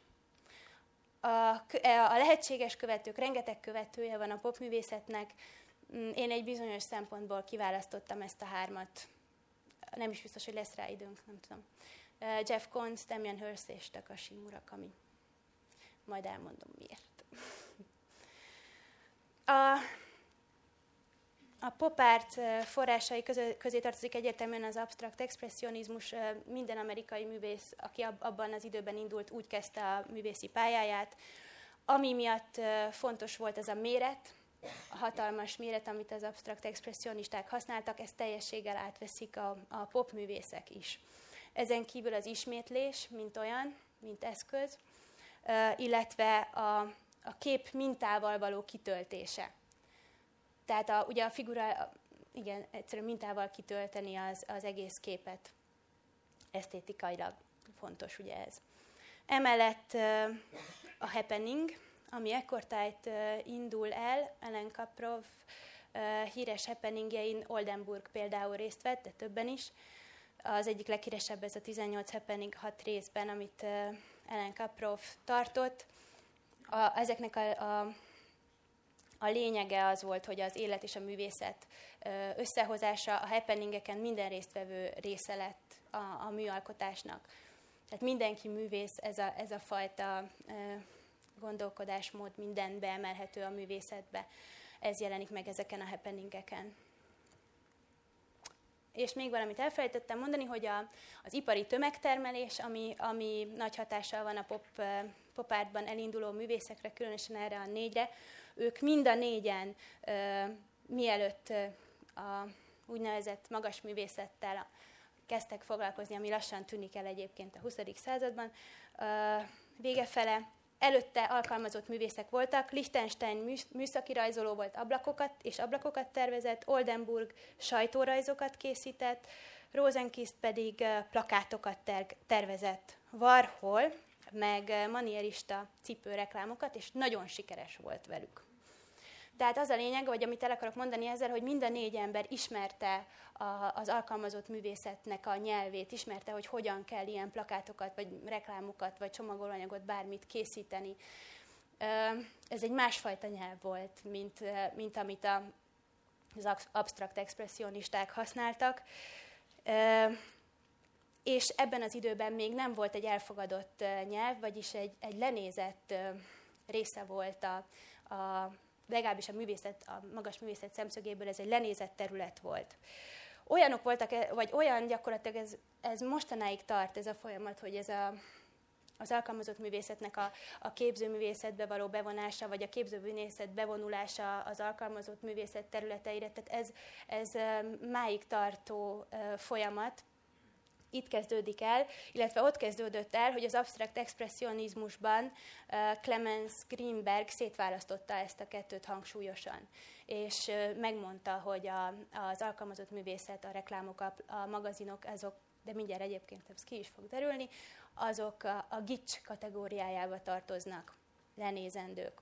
A lehetséges követők, rengeteg követője van a popművészetnek. Én egy bizonyos szempontból kiválasztottam ezt a hármat. Nem is biztos, hogy lesz rá időnk, nem tudom. Jeff Koons, Damien Hirst és Takashi Murakami. Majd elmondom miért. A pop art forrásai közé tartozik egyértelműen az absztrakt expresszionizmus. Minden amerikai művész, aki abban az időben indult, úgy kezdte a művészi pályáját. Ami miatt fontos volt az a méret, a hatalmas méret, amit az absztrakt expresszionisták használtak, ezt teljességgel átveszik a popművészek is. Ezen kívül az ismétlés, mint olyan, mint eszköz, illetve a kép mintával való kitöltése. Tehát ugye a figura, igen, egyszerűen mintával kitölteni az egész képet. Esztétikailag fontos ugye ez. Emellett a happening, ami ekkortájt indul el, Ellen Kaprov híres happeningjein Oldenburg például részt vett, de többen is. Az egyik leghíresebb ez a 18 happening 6 részben, amit Ellen Kaprov tartott. Ezeknek a lényege az volt, hogy az élet és a művészet összehozása, a happeningeken minden résztvevő része lett a műalkotásnak. Tehát mindenki művész, ez a fajta gondolkodásmód minden beemelhető a művészetbe. Ez jelenik meg ezeken a happeningeken. És még valamit elfelejtettem mondani, hogy az ipari tömegtermelés, ami nagy hatással van a pop artban elinduló művészekre, különösen erre a 4-re, ők mind a 4-en, mielőtt a úgynevezett magas művészettel kezdtek foglalkozni, ami lassan tűnik el egyébként a 20. században, vége fele, előtte alkalmazott művészek voltak, Lichtenstein műszaki rajzoló volt, ablakokat tervezett, Oldenburg sajtórajzokat készített, Rosenquist pedig plakátokat tervezett. Warhol meg manierista cipőreklámokat, és nagyon sikeres volt velük. Tehát az a lényeg, vagy amit el akarok mondani ezzel, hogy mind a 4 ember ismerte az alkalmazott művészetnek a nyelvét, ismerte, hogy hogyan kell ilyen plakátokat, vagy reklámokat, vagy csomagolóanyagot, bármit készíteni. Ez egy másfajta nyelv volt, mint amit az absztrakt expresszionisták használtak. És ebben az időben még nem volt egy elfogadott nyelv, vagyis egy lenézett része volt legalábbis a magas művészet szemszögéből ez egy lenézett terület volt. Olyanok voltak, vagy olyan gyakorlatilag ez mostanáig tart ez a folyamat, hogy az alkalmazott művészetnek a képzőművészetbe való bevonása, vagy a képzőművészet bevonulása az alkalmazott művészet területeire, tehát ez máig tartó folyamat. Itt kezdődik el, illetve ott kezdődött el, hogy az absztrakt expresszionizmusban Clemens Greenberg szétválasztotta ezt a kettőt hangsúlyosan. És megmondta, hogy az alkalmazott művészet, a reklámok, a magazinok, azok, de mindjárt egyébként ez ki is fog derülni, azok a gics kategóriájába tartoznak, lenézendők.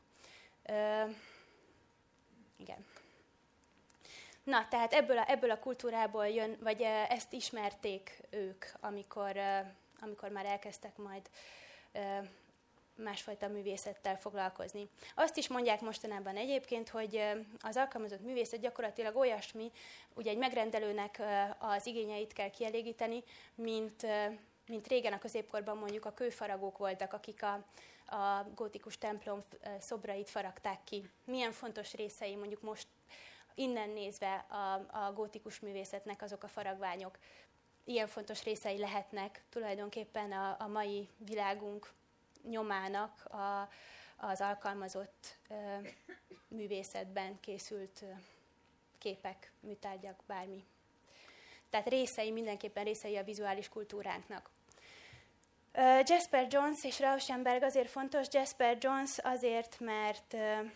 Igen. Na, tehát ebből a kultúrából jön, vagy ezt ismerték ők, amikor már elkezdtek majd másfajta művészettel foglalkozni. Azt is mondják mostanában egyébként, hogy az alkalmazott művészet gyakorlatilag olyasmi, ugye egy megrendelőnek az igényeit kell kielégíteni, mint régen a középkorban mondjuk a kőfaragók voltak, akik a gótikus templom szobrait faragták ki. Milyen fontos részei mondjuk most innen nézve a gótikus művészetnek azok a faragványok. Ilyen fontos részei lehetnek tulajdonképpen a mai világunk nyomának az alkalmazott művészetben készült képek, műtárgyak, bármi. Tehát mindenképpen részei a vizuális kultúránknak. Jasper Johns és Rauschenberg azért fontos. Jasper Johns azért, mert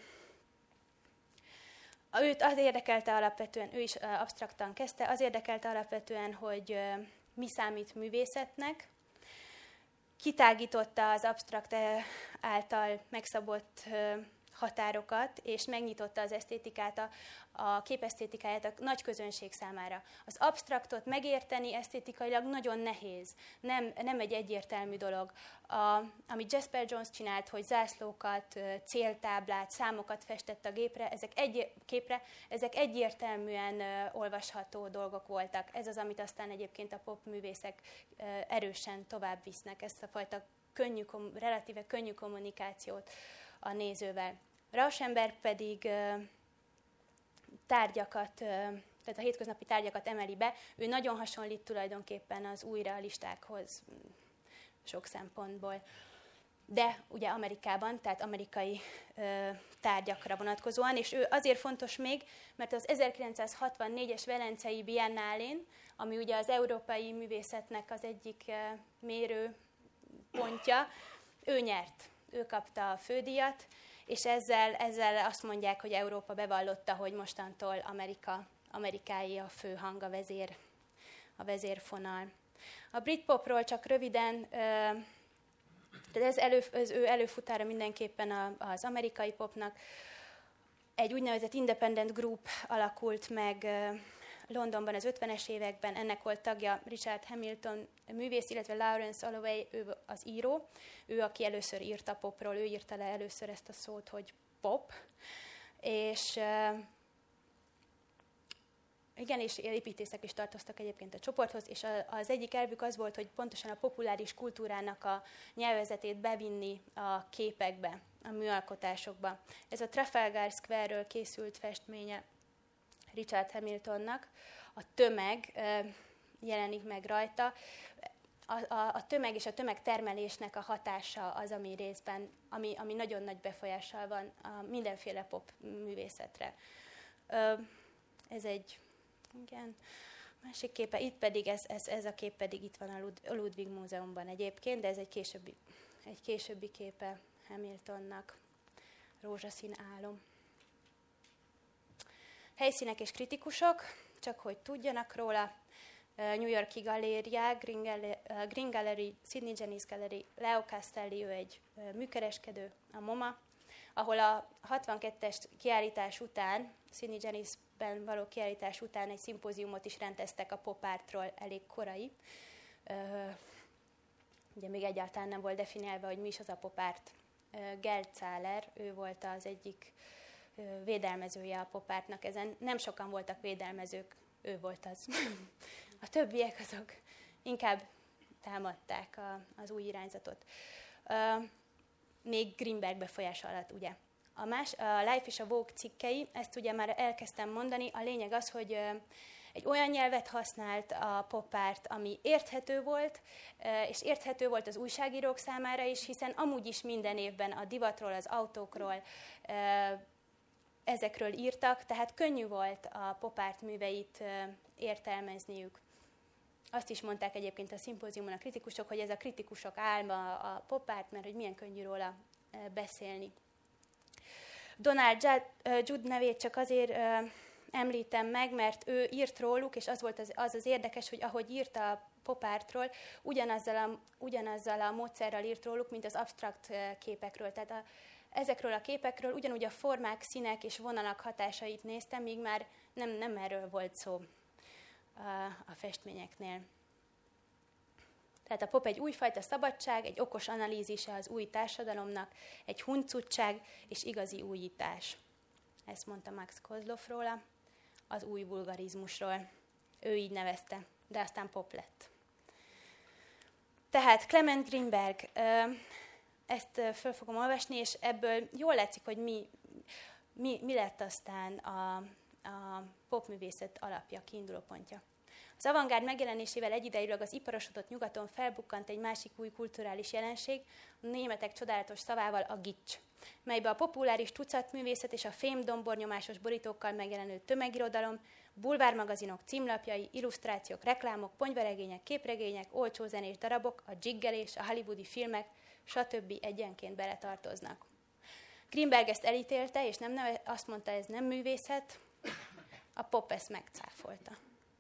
őt az érdekelte alapvetően, ő is absztraktan kezdte, az érdekelte alapvetően, hogy mi számít művészetnek. Kitágította az absztrakt által megszabott határokat, és megnyitotta az esztétikát, a képesztétikáját a nagy közönség számára. Az absztraktot megérteni esztétikailag nagyon nehéz, nem egy egyértelmű dolog. Amit Jasper Johns csinált, hogy zászlókat, céltáblát, számokat festett a képre, ezek egyértelműen olvasható dolgok voltak. Ez az, amit aztán egyébként a popművészek erősen tovább visznek, ezt a fajta relatíve könnyű kommunikációt a nézővel. Rauschenberg pedig tárgyakat, tehát a hétköznapi tárgyakat emeli be. Ő nagyon hasonlít tulajdonképpen az új realistákhoz sok szempontból. De ugye Amerikában, tehát amerikai tárgyakra vonatkozóan, és ő azért fontos még, mert az 1964-es Velencei Biennálén, ami ugye az európai művészetnek az egyik mérőpontja, ő nyert. Ő kapta a fődíjat, és ezzel azt mondják, hogy Európa bevallotta, hogy mostantól Amerikái a fő hang, a vezérfonal. A britpopról csak röviden, ez ő előfutára mindenképpen az amerikai popnak. Egy úgynevezett independent group alakult meg Londonban az 50-es években, ennek volt tagja Richard Hamilton művész, illetve Lawrence Holloway, ő az író. Ő, aki először írt a popról, ő írta le először ezt a szót, hogy pop. És igen, és építészek is tartoztak egyébként a csoporthoz, és az egyik elvük az volt, hogy pontosan a populáris kultúrának a nyelvezetét bevinni a képekbe, a műalkotásokba. Ez a Trafalgar Square-ről készült festménye Richard Hamiltonnak. A tömeg jelenik meg rajta. A tömeg és a tömegtermelésnek a hatása az, ami részben, ami nagyon nagy befolyással van a mindenféle pop művészetre. Ez egy másik képe. Itt pedig ez a kép pedig itt van a Ludwig Múzeumban egyébként, de ez egy későbbi képe Hamiltonnak. Rózsaszín álom. Helyszínek és kritikusok, csak hogy tudjanak róla. New York-i galériák, Green Gallery, Sydney Janis Gallery, Leo Castelli, ő egy műkereskedő, a MoMA, ahol a 62-es kiállítás után, Sydney Janisben való kiállítás után egy szimpóziumot is rendeztek a pop artról, elég korai. Ugye még egyáltalán nem volt definiálva, hogy mi is az a pop art. Gerd Zahler, ő volt az egyik védelmezője a pop-artnak. Ezen nem sokan voltak védelmezők, ő volt az. A többiek azok inkább támadták az új irányzatot. Még Greenberg befolyása alatt, ugye. A Life és a Vogue cikkei, ezt ugye már elkezdtem mondani, a lényeg az, hogy egy olyan nyelvet használt a pop-art, ami érthető volt, és érthető volt az újságírók számára is, hiszen amúgy is minden évben a divatról, az autókról, ezekről írtak, tehát könnyű volt a pop-art műveit értelmezniük. Azt is mondták egyébként a szimpóziumon a kritikusok, hogy ez a kritikusok álma a pop-art, mert hogy milyen könnyű róla beszélni. Donald Judd nevét csak azért említem meg, mert ő írt róluk, és az volt az érdekes, hogy ahogy írta a pop-artról, ugyanazzal a módszerrel írt róluk, mint az absztrakt képekről. Tehát ezekről a képekről ugyanúgy a formák, színek és vonalak hatásait néztem, míg már nem erről volt szó a festményeknél. Tehát a pop egy újfajta szabadság, egy okos analízise az új társadalomnak, egy huncutság és igazi újítás. Ezt mondta Max Kozloff róla, az új vulgarizmusról. Ő így nevezte, de aztán pop lett. Tehát Clement Greenberg, ezt föl fogom olvasni, és ebből jól látszik, hogy mi lett aztán a popművészet alapja, kiindulópontja. Az avantgárd megjelenésével egyidejűleg az iparosodott nyugaton felbukkant egy másik új kulturális jelenség, a németek csodálatos szavával a gics, melybe a populáris tucatművészet és a fémdombornyomásos borítókkal megjelenő tömegirodalom, bulvármagazinok címlapjai, illusztrációk, reklámok, ponyvaregények, képregények, olcsó zenés darabok, a dzsiggelés, a hollywoodi filmek, stb. Egyenként beletartoznak. Greenberg ezt elítélte, és azt mondta, ez nem művészet, a pop ezt megcáfolta.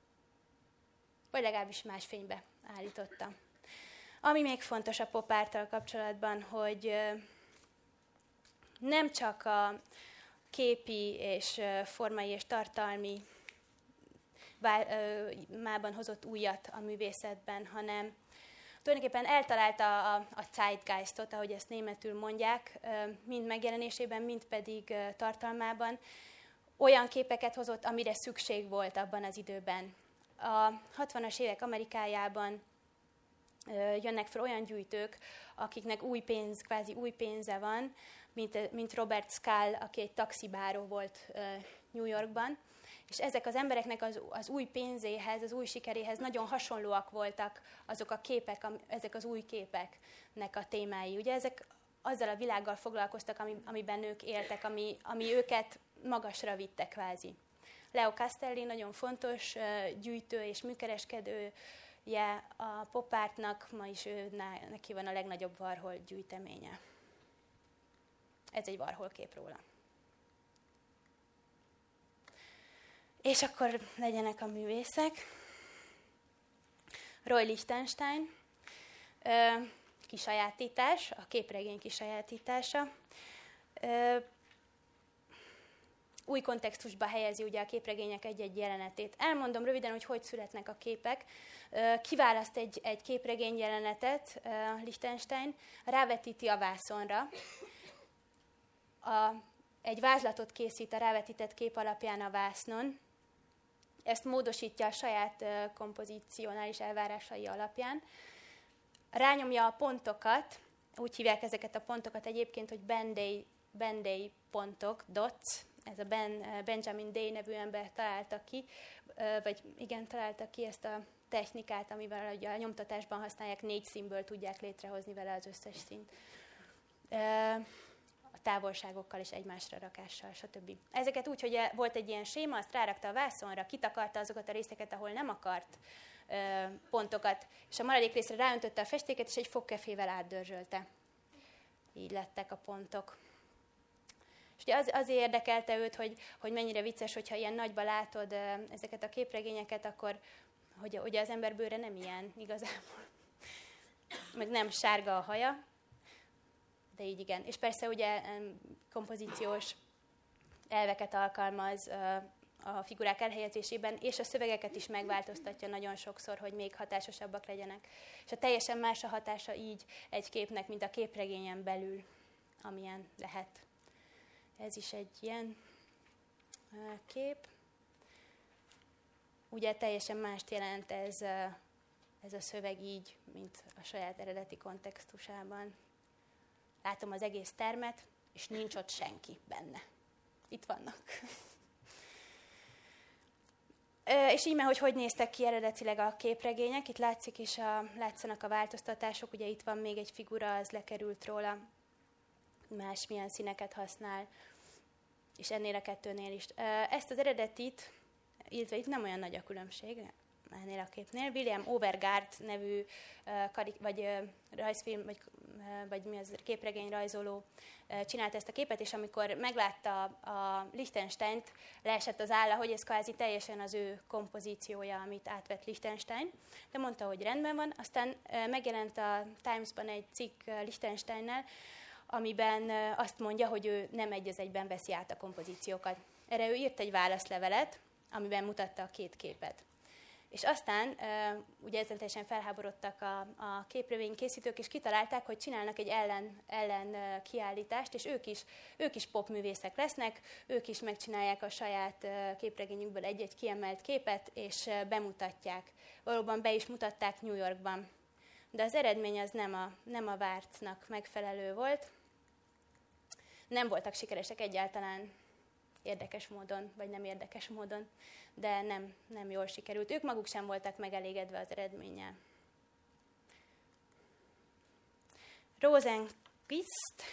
Vagy legalábbis más fénybe állította. Ami még fontos a pop-arttal kapcsolatban, hogy nem csak a képi és formai és tartalmi mában hozott újat a művészetben, hanem tulajdonképpen eltalálta a Zeitgeistot, ahogy ezt németül mondják, mind megjelenésében, mind pedig tartalmában. Olyan képeket hozott, amire szükség volt abban az időben. A 60-as évek Amerikájában jönnek fel olyan gyűjtők, akiknek kvázi új pénze van, mint Robert Scull, aki egy taxibáró volt New Yorkban. És ezek az embereknek az új pénzéhez, az új sikeréhez nagyon hasonlóak voltak azok a képek, ezek az új képeknek a témái. Ugye ezek azzal a világgal foglalkoztak, amiben ők éltek, ami őket magasra vitte kvázi. Leo Castelli nagyon fontos gyűjtő és műkereskedője a pop-artnak, ma is neki van a legnagyobb Warhol gyűjteménye. Ez egy Warhol kép róla. És akkor legyenek a művészek. Roy Lichtenstein, kisajátítás, a képregény kisajátítása. Új kontextusba helyezi ugye a képregények egy-egy jelenetét. Elmondom röviden, hogy születnek a képek. Kiválaszt egy képregény jelenetet, Lichtenstein, rávetíti a vászonra. Egy vázlatot készít a rávetített kép alapján a vásznon. Ezt módosítja a saját kompozícionális elvárásai alapján. Rányomja a pontokat, úgy hívják ezeket a pontokat egyébként, hogy Ben-Day pontok, dots. Ez a Benjamin Day nevű ember találta ki ezt a technikát, amivel ugye a nyomtatásban használják, 4 színből tudják létrehozni vele az összes színt. A távolságokkal és egymásra rakással, stb. Ezeket úgy, hogy volt egy ilyen séma, azt rárakta a vászonra, kitakarta azokat a részeket, ahol nem akart pontokat, és a maradék részre ráöntötte a festéket, és egy fogkefével átdörzsölte. Így lettek a pontok. És ugye azért érdekelte őt, hogy mennyire vicces, hogyha ilyen nagyba látod ezeket a képregényeket, akkor hogy az ember bőre nem ilyen igazából. Meg nem sárga a haja, de így igen. És persze ugye kompozíciós elveket alkalmaz a figurák elhelyezésében, és a szövegeket is megváltoztatja nagyon sokszor, hogy még hatásosabbak legyenek. És teljesen más a hatása így egy képnek, mint a képregényen belül, amilyen lehet Ez is egy ilyen kép. Ugye teljesen mást jelent ez a szöveg így, mint a saját eredeti kontextusában. Látom az egész termet, és nincs ott senki benne. Itt vannak. És íme, hogy néztek ki eredetileg a képregények, itt látszanak a változtatások, ugye itt van még egy figura, az lekerült róla, másmilyen színeket használ, és ennél a kettőnél is. Ezt az eredetit, illetve itt nem olyan nagy a különbség ennél a képnél, William Overgaard nevű rajzfilm, vagy mi az, képregény rajzoló csinálta ezt a képet, és amikor meglátta a Liechtensteint, leesett az álla, hogy ez kvázi teljesen az ő kompozíciója, amit átvett Liechtenstein, de mondta, hogy rendben van. Aztán megjelent a Times-ban egy cikk Liechtensteinnel, amiben azt mondja, hogy ő nem egy az egyben veszi át a kompozíciókat. Erre ő írt egy válaszlevelet, amiben mutatta a két képet. És aztán ugye ezen teljesen felháborodtak a képregény készítők, és kitalálták, hogy csinálnak egy ellen kiállítást, és ők is popművészek lesznek, ők is megcsinálják a saját képregényükből egy-egy kiemelt képet, és bemutatják. Valóban be is mutatták New Yorkban. De az eredmény az nem a vártnak megfelelő volt. Nem voltak sikeresek egyáltalán, érdekes módon, vagy nem érdekes módon, de nem jól sikerült. Ők maguk sem voltak megelégedve az eredménnyel. Rosenquist,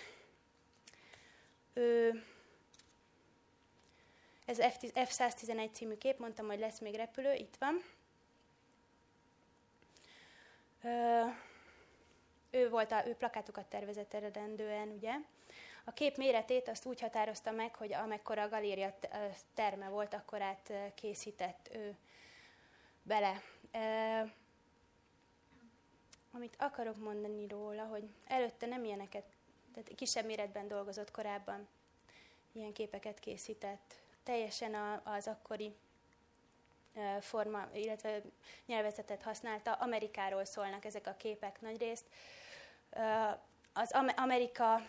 ez F-111 című kép, mondtam, hogy lesz még repülő, itt van. Ő plakátokat tervezett eredendően, ugye. A kép méretét azt úgy határozta meg, hogy amekkora a galéria terme volt, akkorát készített ő bele. Amit akarok mondani róla, hogy előtte nem ilyeneket, tehát kisebb méretben dolgozott korábban, ilyen képeket készített. Teljesen az akkori forma, illetve nyelvezetet használta. Amerikáról szólnak ezek a képek nagyrészt. Az Amerika,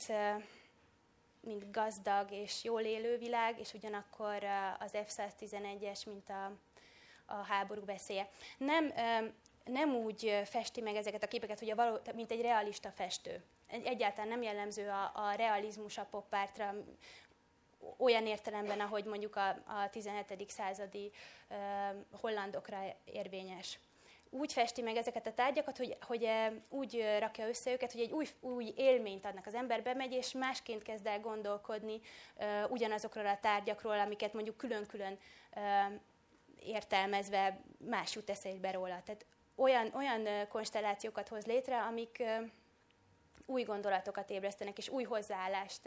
mint gazdag és jól élő világ, és ugyanakkor az F-111-es, mint a háború veszélye. Nem úgy festi meg ezeket a képeket, hogy mint egy realista festő. Egyáltalán nem jellemző a realizmus a poppártra, olyan értelemben, ahogy mondjuk a 17. századi hollandokra érvényes. Úgy festi meg ezeket a tárgyakat, hogy úgy rakja össze őket, hogy egy új élményt adnak. Az ember bemegy, és másként kezd el gondolkodni ugyanazokról a tárgyakról, amiket mondjuk külön-külön értelmezve más jut eszébe róla. Tehát olyan konstellációkat hoz létre, amik új gondolatokat ébresztenek, és új hozzáállást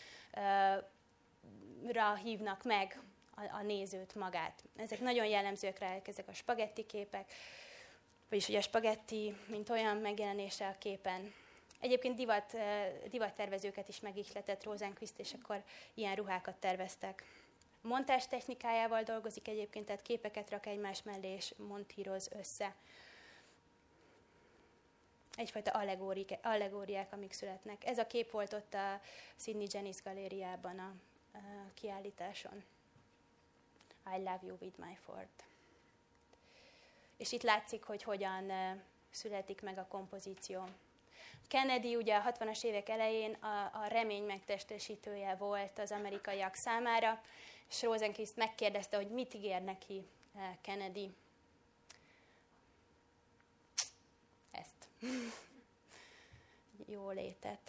hívnak meg a nézőt magát. Ezek nagyon jellemzőek rá, ezek a spagetti képek, vagyis ugye a spagetti, mint olyan megjelenése a képen. Egyébként divattervezőket is megihletett Rosenquist, és akkor ilyen ruhákat terveztek. Montás technikájával dolgozik egyébként, tehát képeket rak egymás mellé, és montíroz össze. Egyfajta allegóriák, amik születnek. Ez a kép volt ott a Sydney Janis galériában a kiállításon. I love you with my Ford. És itt látszik, hogy hogyan születik meg a kompozíció. Kennedy ugye a 60-as évek elején a remény megtestesítője volt az amerikaiak számára, és Rosenquist megkérdezte, hogy mit ígér neki Kennedy. Ezt. Jó létet.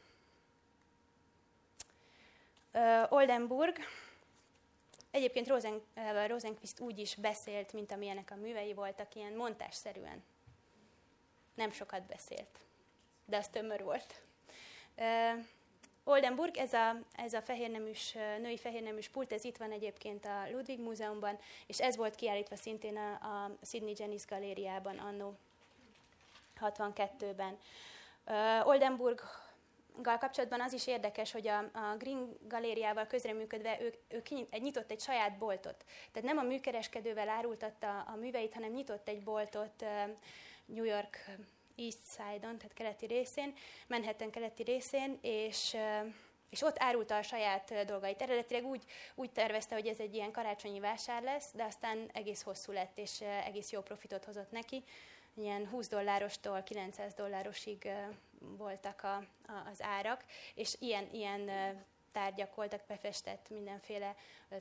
Oldenburg. Egyébként Rosenquist úgy is beszélt, mint amilyenek a művei voltak, ilyen montásszerűen. Nem sokat beszélt, de az tömör volt. Oldenburg, ez a női fehérneműs pult, ez itt van egyébként a Ludwig Múzeumban, és ez volt kiállítva szintén a Sydney Janis galériában anno 62-ben. Oldenburggal kapcsolatban az is érdekes, hogy a Green galériával közreműködve ő nyitott egy saját boltot. Tehát nem a műkereskedővel árultatta a műveit, hanem nyitott egy boltot New York East Side-on, tehát keleti részén, Manhattan keleti részén, és És ott árulta a saját dolgait. Eredetileg úgy tervezte, hogy ez egy ilyen karácsonyi vásár lesz, de aztán egész hosszú lett, és egész jó profitot hozott neki. Ilyen $20-tól $900-ig voltak az árak, és ilyen tárgyak voltak, befestett mindenféle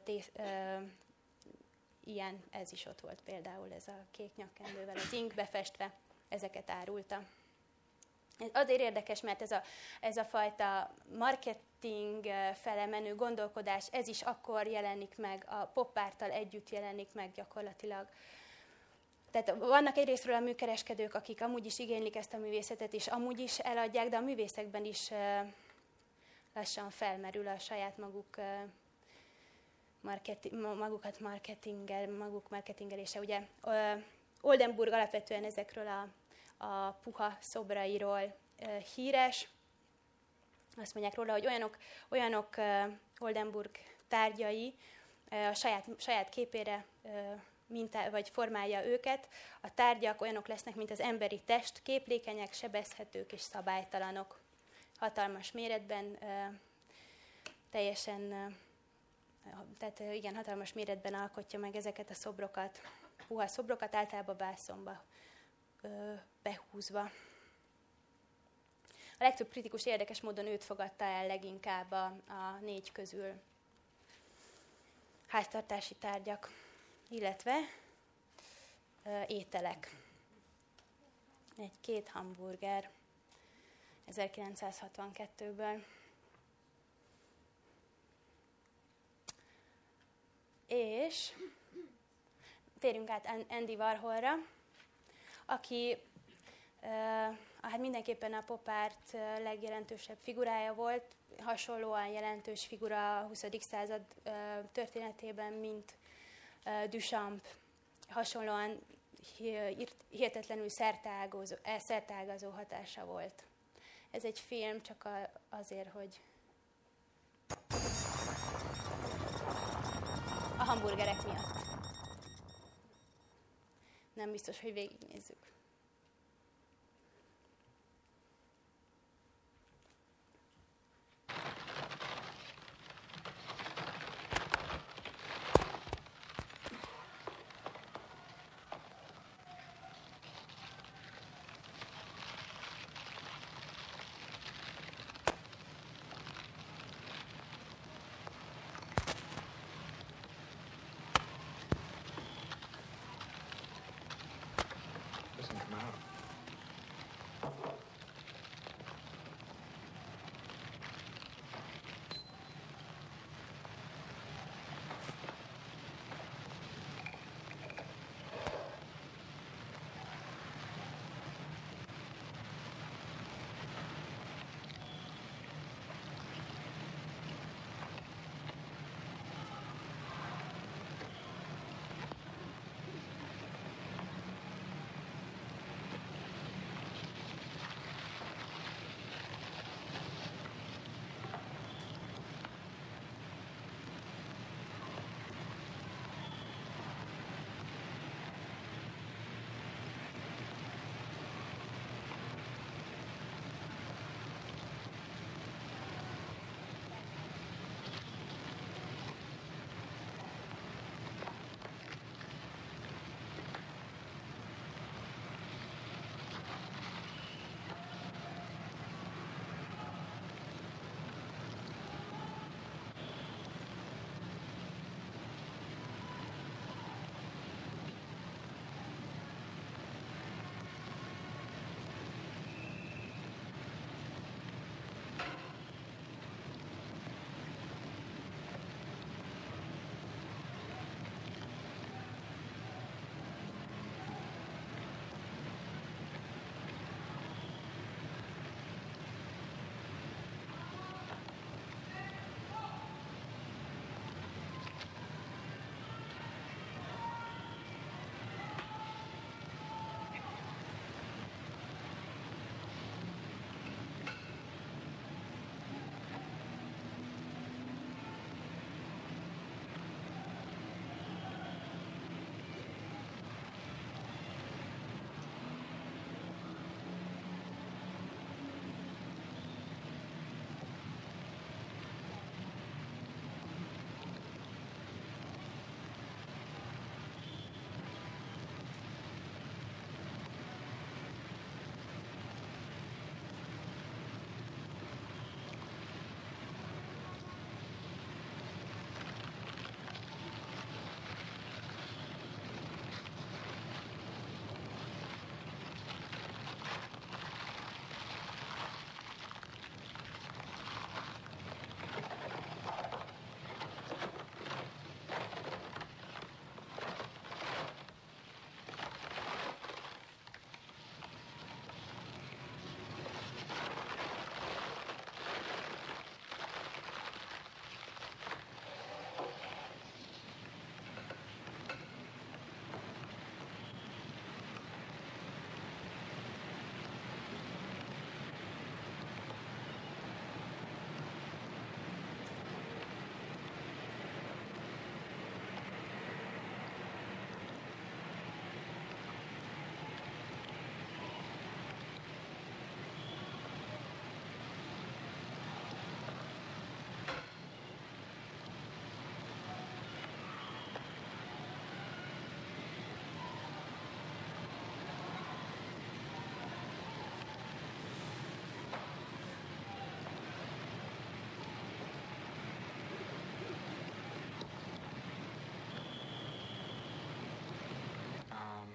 ilyen, ez is ott volt például, ez a kék nyakkendővel, az ink befestve, ezeket árulta. Ez azért érdekes, mert ez a fajta marketing fele menő gondolkodás, ez is akkor jelenik meg, a pop-arttal együtt jelenik meg gyakorlatilag. Tehát vannak egyrésztről a műkereskedők, akik amúgy is igénylik ezt a művészetet, és amúgy is eladják, de a művészekben is lassan felmerül a saját maguk marketingelése. Ugye Oldenburg alapvetően ezekről a puha szobrairól híres. Azt mondják róla, hogy olyanok Oldenburg tárgyai a saját képére vagy formálja őket. A tárgyak olyanok lesznek, mint az emberi test, képlékenyek, sebezhetők és szabálytalanok. Hatalmas méretben, hatalmas méretben alkotja meg ezeket a szobrokat, puha szobrokat, általában vászonba behúzva. A legtöbb kritikus érdekes módon őt fogadta el leginkább a 4 közül. Háztartási tárgyak, illetve ételek. 2 hamburger 1962-ből. És térjünk át Andy Warholra, aki hát mindenképpen a pop art legjelentősebb figurája volt, hasonlóan jelentős figura a 20. század történetében, mint Duchamp. Hasonlóan hihetetlenül szerteágazó hatása volt. Ez egy film csak azért, hogy a hamburgerek miatt. Nem biztos, hogy végignézzük.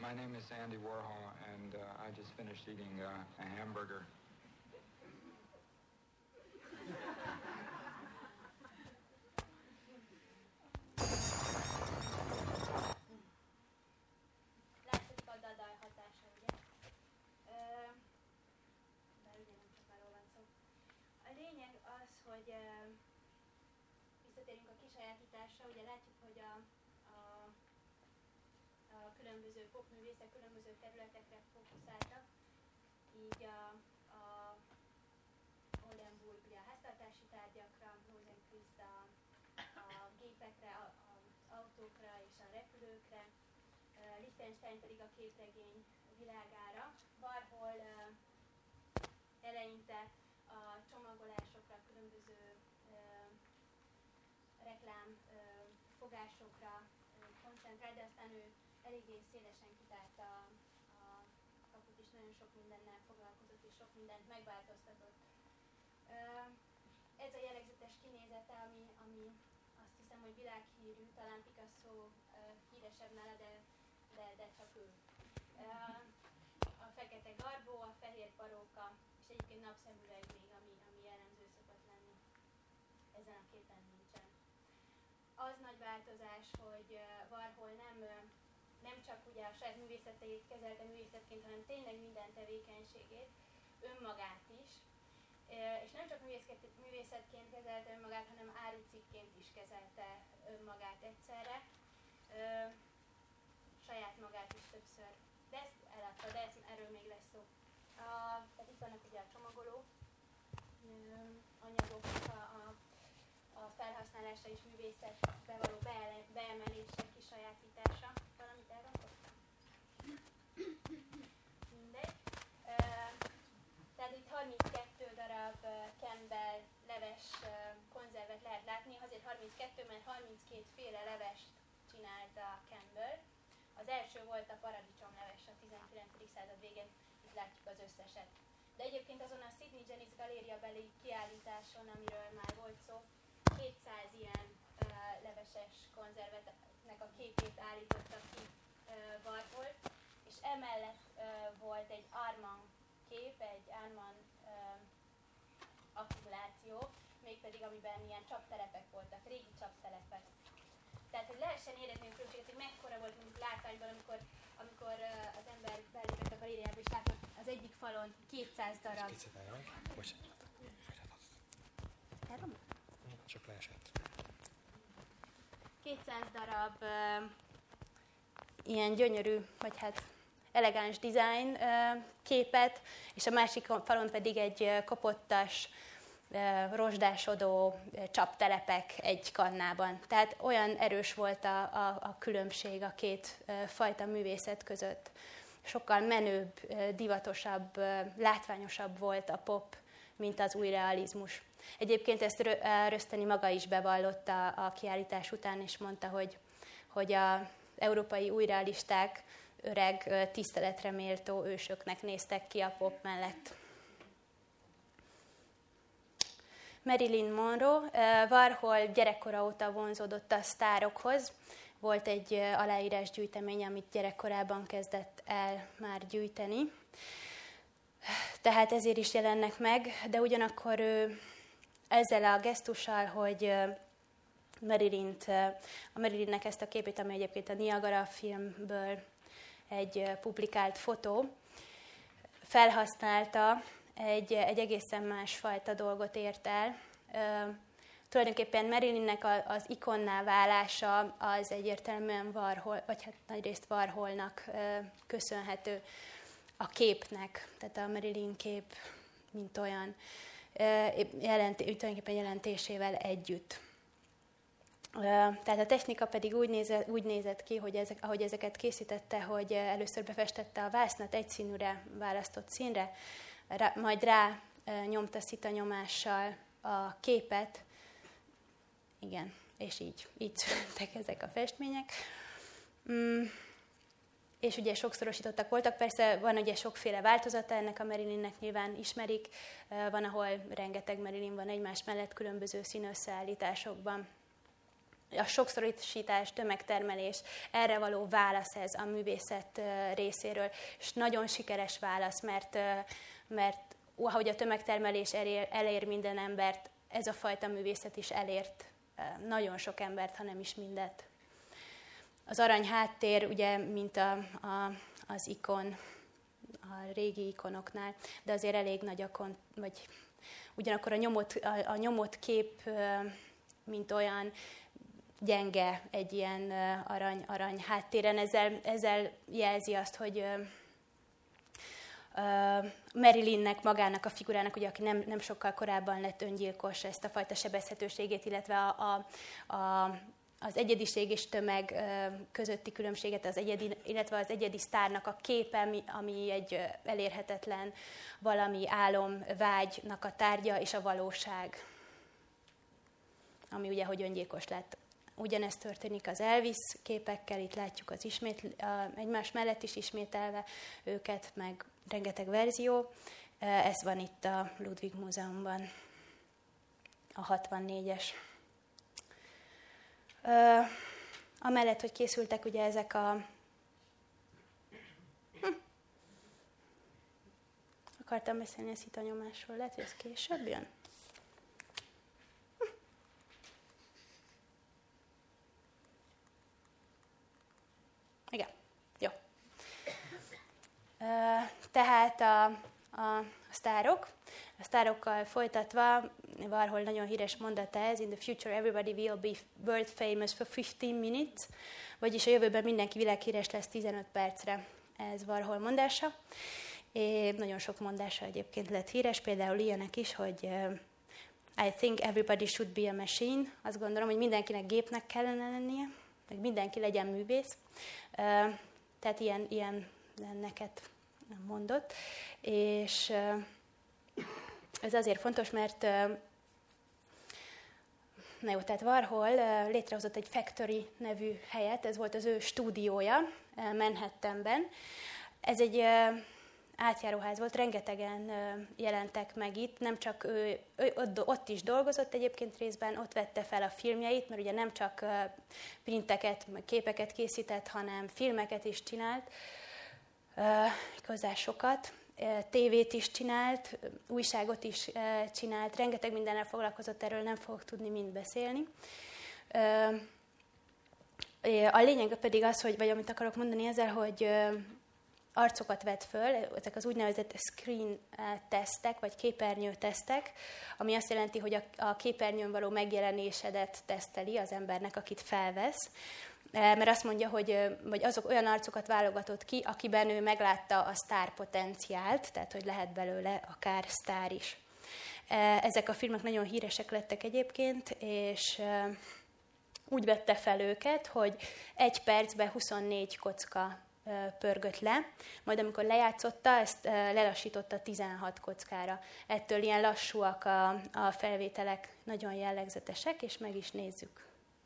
My name is Andy Warhol, and I just finished eating a hamburger. Látszik a dadaj hatása, ugye? De ugye nem csak arról van szó. A lényeg az, hogy visszatérünk a kisajátításra, ugye látjuk, hogy a különböző popművészek különböző területekre fókuszáltak, így a Oldenburg ugye a háztartási tárgyakra, Rosenquist a gépekre, az autókra és a repülőkre, Liechtenstein pedig a képregény világára. Warhol eleinte a csomagolásokra, különböző reklámfogásokra koncentrál, de aztán ő eléggé szélesen kitárta a kaput, és nagyon sok mindennel foglalkozott, és sok mindent megváltoztatott. Ez a jellegzetes kinézete, ami azt hiszem, hogy világhírű, talán Picasso híresebb nála, de csak ő. A fekete garbó, a fehér paróka, és egyébként napszemüveg még, ami jellemző szokott lenni. Ezen a képen nincsen. Az nagy változás, hogy Warhol nem csak ugye a saját művészeteit kezelte művészetként, hanem tényleg minden tevékenységét, önmagát is, és nem csak művészetként kezelte önmagát, hanem árucikként is kezelte önmagát egyszerre, saját magát is többször. De ezt eladta, de erről még lesz szó. Tehát itt vannak ugye a csomagoló anyagok, a felhasználása és művészetbe való beemelése, kisajátítása. Valamit elrontottam? Mindegy. Tehát itt 32 darab Campbell leves konzervet lehet látni. Azért 32, mert 32 féle levest csinált a Campbell. Az első volt a paradicsomleves a 19. század végén, itt látjuk az összeset. De egyébként azon a Sydney Janis Galéria beli kiállításon, amiről már volt szó, 200 ilyen leveses konzervetnek a képét állította ki Warhol, és emellett volt egy Armand kép, egy Armand akkumuláció, mégpedig amiben ilyen csaptelepek voltak, régi csaptelepek. Tehát, hogy lehessen érezni a különbséget, hogy mekkora volt mondjuk látványban, amikor az ember belépett a galériába és látott az egyik falon 200 darab. Bocsánat. Elromlott? Csak leesett. 200 darab ilyen gyönyörű, vagy hát elegáns design képet, és a másik falon pedig egy kopottas, rozsdásodó csaptelepek egy kannában. Tehát olyan erős volt a különbség a két fajta művészet között. Sokkal menőbb, divatosabb, látványosabb volt a pop, mint az új realizmus. Egyébként ezt Röszteni maga is bevallotta a kiállítás után, és mondta, hogy az európai újrealisták öreg, tiszteletre méltó ősöknek néztek ki a pop mellett. Marilyn Monroe. Warhol gyerekkora óta vonzódott a sztárokhoz. Volt egy aláírásgyűjtemény, amit gyerekkorában kezdett el már gyűjteni. Tehát ezért is jelennek meg, de ugyanakkor ő ezzel a gesztussal, hogy a Marilynnek ezt a képét, ami egyébként a Niagara filmből egy publikált fotó, felhasználta, egy egészen másfajta dolgot ért el. Tulajdonképpen Marilynnek az ikonná válása az egyértelműen Warhol, vagy hát nagyrészt Warholnak köszönhető, a képnek, tehát a Marilyn kép, mint olyan, tulajdonképpen jelentésével együtt. Tehát a technika pedig úgy nézett ki, hogy ahogy ezeket készítette, hogy először befestette a vásznat egyszínűre választott színre, majd rá nyomta szitanyomással a képet, igen, és így születtek ezek a festmények. És ugye sokszorosítottak voltak, persze van ugye sokféle változata ennek a Marilynnek, nyilván ismerik, van, ahol rengeteg Marilyn van egymás mellett különböző színösszeállításokban. a sokszorosítás, tömegtermelés, erre való válasz ez a művészet részéről. És nagyon sikeres válasz, mert ahogy a tömegtermelés elér minden embert, ez a fajta művészet is elért nagyon sok embert, ha nem is mindet. Az arany háttér, ugye, mint az ikon, a régi ikonoknál, de azért elég nagy vagy ugyanakkor a nyomott kép, mint olyan gyenge egy ilyen arany háttéren. Ezzel jelzi azt, hogy Marilynnek, magának a figurának, ugye, aki nem sokkal korábban lett öngyilkos, ezt a fajta sebezhetőségét, illetve az egyediség és tömeg közötti különbséget, illetve az egyedi sztárnak a képe, ami egy elérhetetlen valami álom, vágynak a tárgya, és a valóság, ami ugye, hogy öngyilkos lett. Ugyanezt történik az Elvis képekkel, itt látjuk az egymás mellett is ismételve őket, meg rengeteg verzió. Ez van itt a Ludwig Múzeumban, a 64-es. Amellett, hogy készültek ugye ezek Akartam beszélni a szitanyomásról, lehet, hogy ez később jön? Igen, jó. Tehát a sztárok. A sztárokkal folytatva, Warhol nagyon híres mondata ez, in the future everybody will be world famous for 15 minutes, vagyis a jövőben mindenki világhíres lesz 15 percre. Ez Warhol mondása. És nagyon sok mondása egyébként lett híres, például ilyenek is, hogy I think everybody should be a machine. Azt gondolom, hogy mindenkinek gépnek kellene lennie, meg mindenki legyen művész. Tehát ilyen neket mondott. És ez azért fontos, mert tehát Warhol létrehozott egy Factory nevű helyet, ez volt az ő stúdiója Manhattanben. Ez egy átjáróház volt, rengetegen jelentek meg itt, nem csak ő ott is dolgozott egyébként részben, ott vette fel a filmjeit, mert ugye nem csak printeket, képeket készített, hanem filmeket is csinált, hozzá sokat. Tévét is csinált, újságot is csinált, rengeteg mindennel foglalkozott, erről nem fogok tudni mind beszélni. A lényeg pedig az, vagy amit akarok mondani ezzel, hogy arcokat vett föl, ezek az úgynevezett screen tesztek, vagy képernyő tesztek, ami azt jelenti, hogy a képernyőn való megjelenésedet teszteli az embernek, akit felvesz. Mert azt mondja, hogy azok olyan arcokat válogatott ki, akiben ő meglátta a sztár potenciált, tehát hogy lehet belőle akár sztár is. Ezek a filmek nagyon híresek lettek egyébként, és úgy vette fel őket, hogy 1 percben 24 kocka pörgött le, majd amikor lejátszotta, ezt lelassította 16 kockára. Ettől ilyen lassúak a felvételek, nagyon jellegzetesek, és meg is nézzük.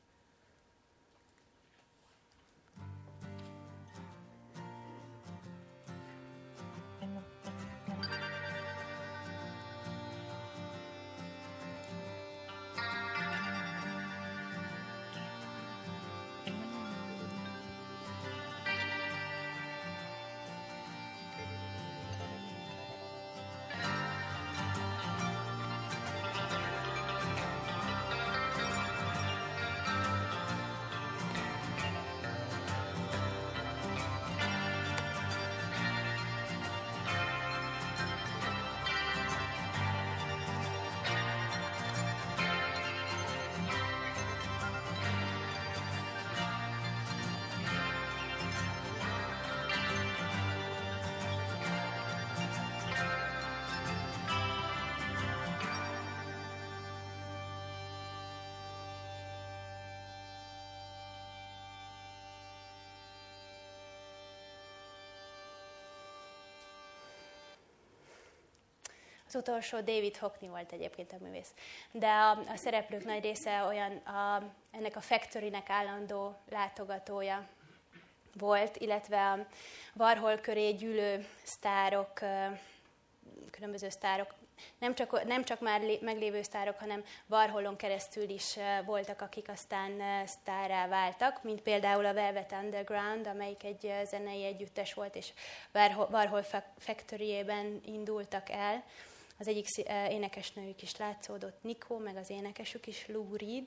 Az utolsó David Hockney volt egyébként a művész. De a szereplők nagy része ennek a Factory-nek állandó látogatója volt, illetve a Warhol köré gyűlő sztárok, különböző sztárok. nem csak már meglévő sztárok, hanem Warholon keresztül is voltak, akik aztán sztárrá váltak, mint például a Velvet Underground, amelyik egy zenei együttes volt, és Warhol Factory-ében indultak el. Az egyik énekesnőjük is látszódott, Nico, meg az énekesük is, Lou Reed.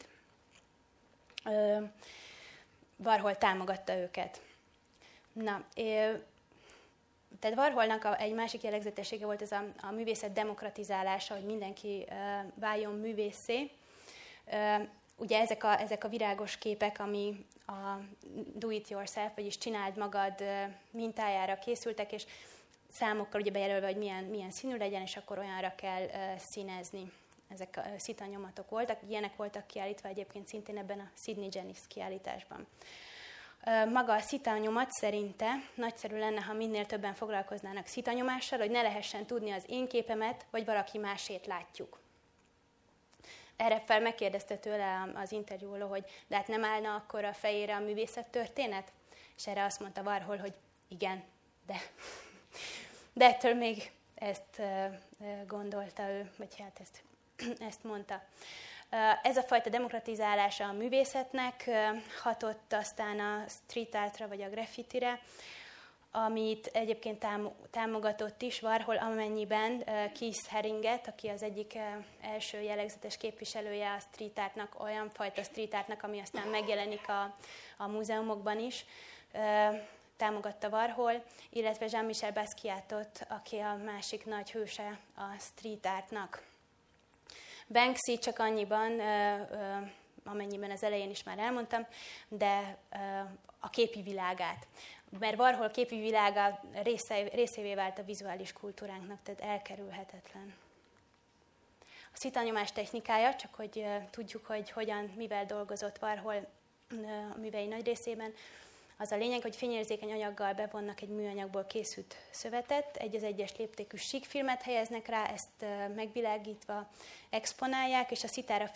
Warhol támogatta őket. Tehát Warholnak egy másik jellegzetessége volt ez a művészet demokratizálása, hogy mindenki váljon művészé. Ugye ezek a virágos képek, ami a do it yourself, vagyis csináld magad mintájára készültek, és számokkal ugye bejelölve, hogy milyen színű legyen, és akkor olyanra kell színezni. Ezek a szitanyomatok voltak, ilyenek voltak kiállítva egyébként szintén ebben a Sydney Genis kiállításban. Maga a szitanyomat szerinte nagyszerű lenne, ha minél többen foglalkoznának szitanyomással, hogy ne lehessen tudni az én képemet, vagy valaki másét látjuk. Erre fel megkérdezte tőle az interjúoló, hogy de hát nem állna akkor a fejére a művészettörténet? És erre azt mondta Warhol, hogy igen, de ettől még ezt gondolta ő, vagy hát ezt mondta. Ez a fajta demokratizálása a művészetnek hatott aztán a street artra, vagy a graffitire, amit egyébként támogatott is Warhol, amennyiben Keith Haringet, aki az egyik első jellegzetes képviselője a street artnak, olyan fajta street artnak, ami aztán megjelenik a múzeumokban is, támogatta Warhol, illetve Jean-Michel Basquiatot, aki a másik nagy hőse a street artnak. Banksy csak annyiban, amennyiben az elején is már elmondtam, de a képi világát. Mert Warhol képi világa részévé vált a vizuális kultúránknak, tehát elkerülhetetlen. A szitanyomás technikája, csak hogy tudjuk, hogy mivel dolgozott Warhol a művei nagy részében, az a lényeg, hogy fényérzékeny anyaggal bevonnak egy műanyagból készült szövetet, egy az egyes léptékű síkfilmet helyeznek rá, ezt megvilágítva exponálják, és a szitára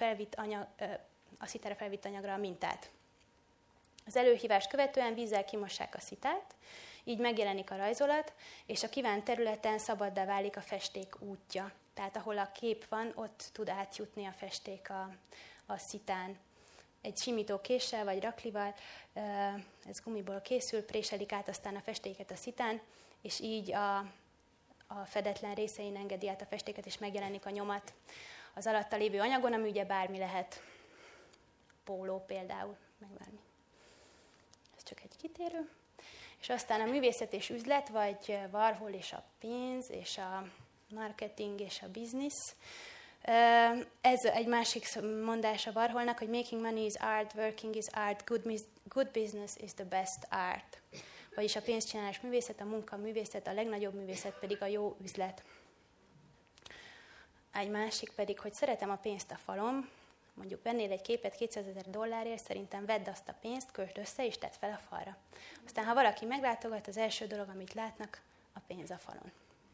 felvitt anyagra a mintát. Az előhívást követően vízzel kimossák a szitát, így megjelenik a rajzolat, és a kívánt területen szabaddá válik a festék útja. Tehát ahol a kép van, ott tud átjutni a festék a szitán. Egy simítókéssel vagy raklival, ez gumiból készül, préselik át aztán a festéket a szitán, és így a fedetlen részein engedi át a festéket, és megjelenik a nyomat az alatta lévő anyagon, ami ugye bármi lehet. Póló például, meg bármi. Ez csak egy kitérő. És aztán a művészet és üzlet, vagy Warhol és a pénz, és a marketing és a biznisz. Ez egy másik mondása Warholnak, hogy making money is art, working is art, good business is the best art. Vagyis a pénzcsinálás művészet, a munka művészet, a legnagyobb művészet pedig a jó üzlet. Egy másik pedig, hogy szeretem a pénzt a falon, mondjuk vennél egy képet $200,000, szerintem vedd azt a pénzt, költsd össze és tedd fel a falra. Aztán, ha valaki meglátogat, az első dolog, amit látnak, a pénz a falon.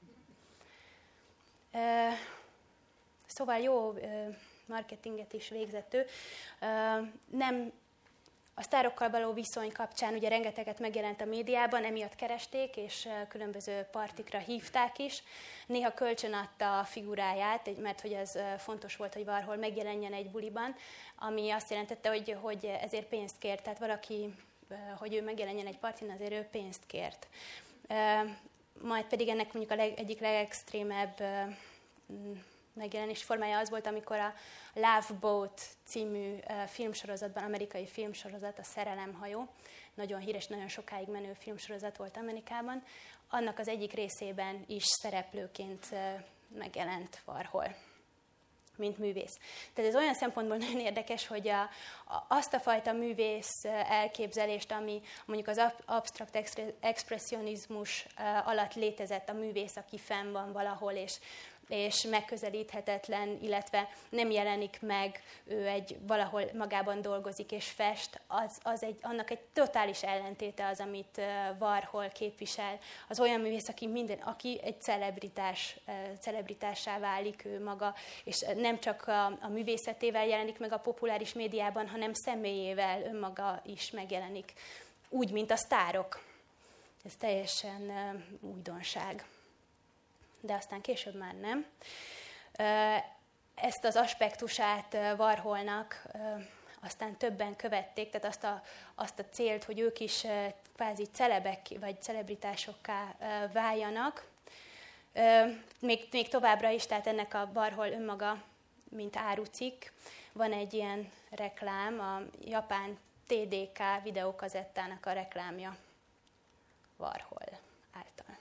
Szóval jó marketinget is végzett ő. Nem a sztárokkal való viszony kapcsán ugye rengeteget megjelent a médiában, emiatt keresték, és különböző partikra hívták is. Néha kölcsönadta a figuráját, mert hogy ez fontos volt, hogy Warhol megjelenjen egy buliban, ami azt jelentette, hogy ezért pénzt kért. Tehát valaki, hogy ő megjelenjen egy partin, azért ő pénzt kért. Majd pedig ennek mondjuk egyik legextrémebb megjelenés formája az volt, amikor a Love Boat című filmsorozatban, amerikai filmsorozat, a Szerelemhajó, nagyon híres, nagyon sokáig menő filmsorozat volt Amerikában, annak az egyik részében is szereplőként megjelent Warhol, mint művész. Tehát ez olyan szempontból nagyon érdekes, hogy azt a fajta művész elképzelést, ami mondjuk az absztrakt expresszionizmus alatt létezett a művész, aki fenn van valahol, és megközelíthetetlen, illetve nem jelenik meg, ő valahol magában dolgozik és fest, annak egy totális ellentéte az, amit Warhol képvisel. Az olyan művész, aki egy celebritássá válik ő maga, és nem csak a művészetével jelenik meg a populáris médiában, hanem személyével önmaga is megjelenik. Úgy, mint a sztárok. Ez teljesen újdonság. De aztán később már nem. Ezt az aspektusát Warholnak aztán többen követték, tehát azt a célt, hogy ők is kvázi celebek vagy celebritásokká váljanak. Még továbbra is, tehát ennek a Warhol önmaga, mint árucikk. Van egy ilyen reklám, a japán TDK videókazettának a reklámja Warhol által.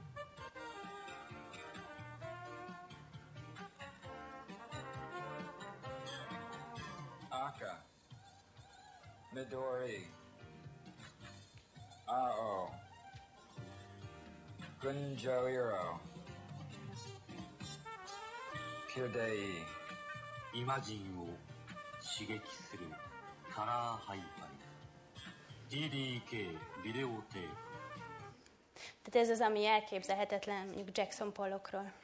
Aka, Midori, Ao, Gunjoiro, Kyodei, イマジンを刺激するカラーハイファイ DDK ビデオテープ Tehát ez az, ami elképzelhetetlen mondjuk Jackson Pollockról.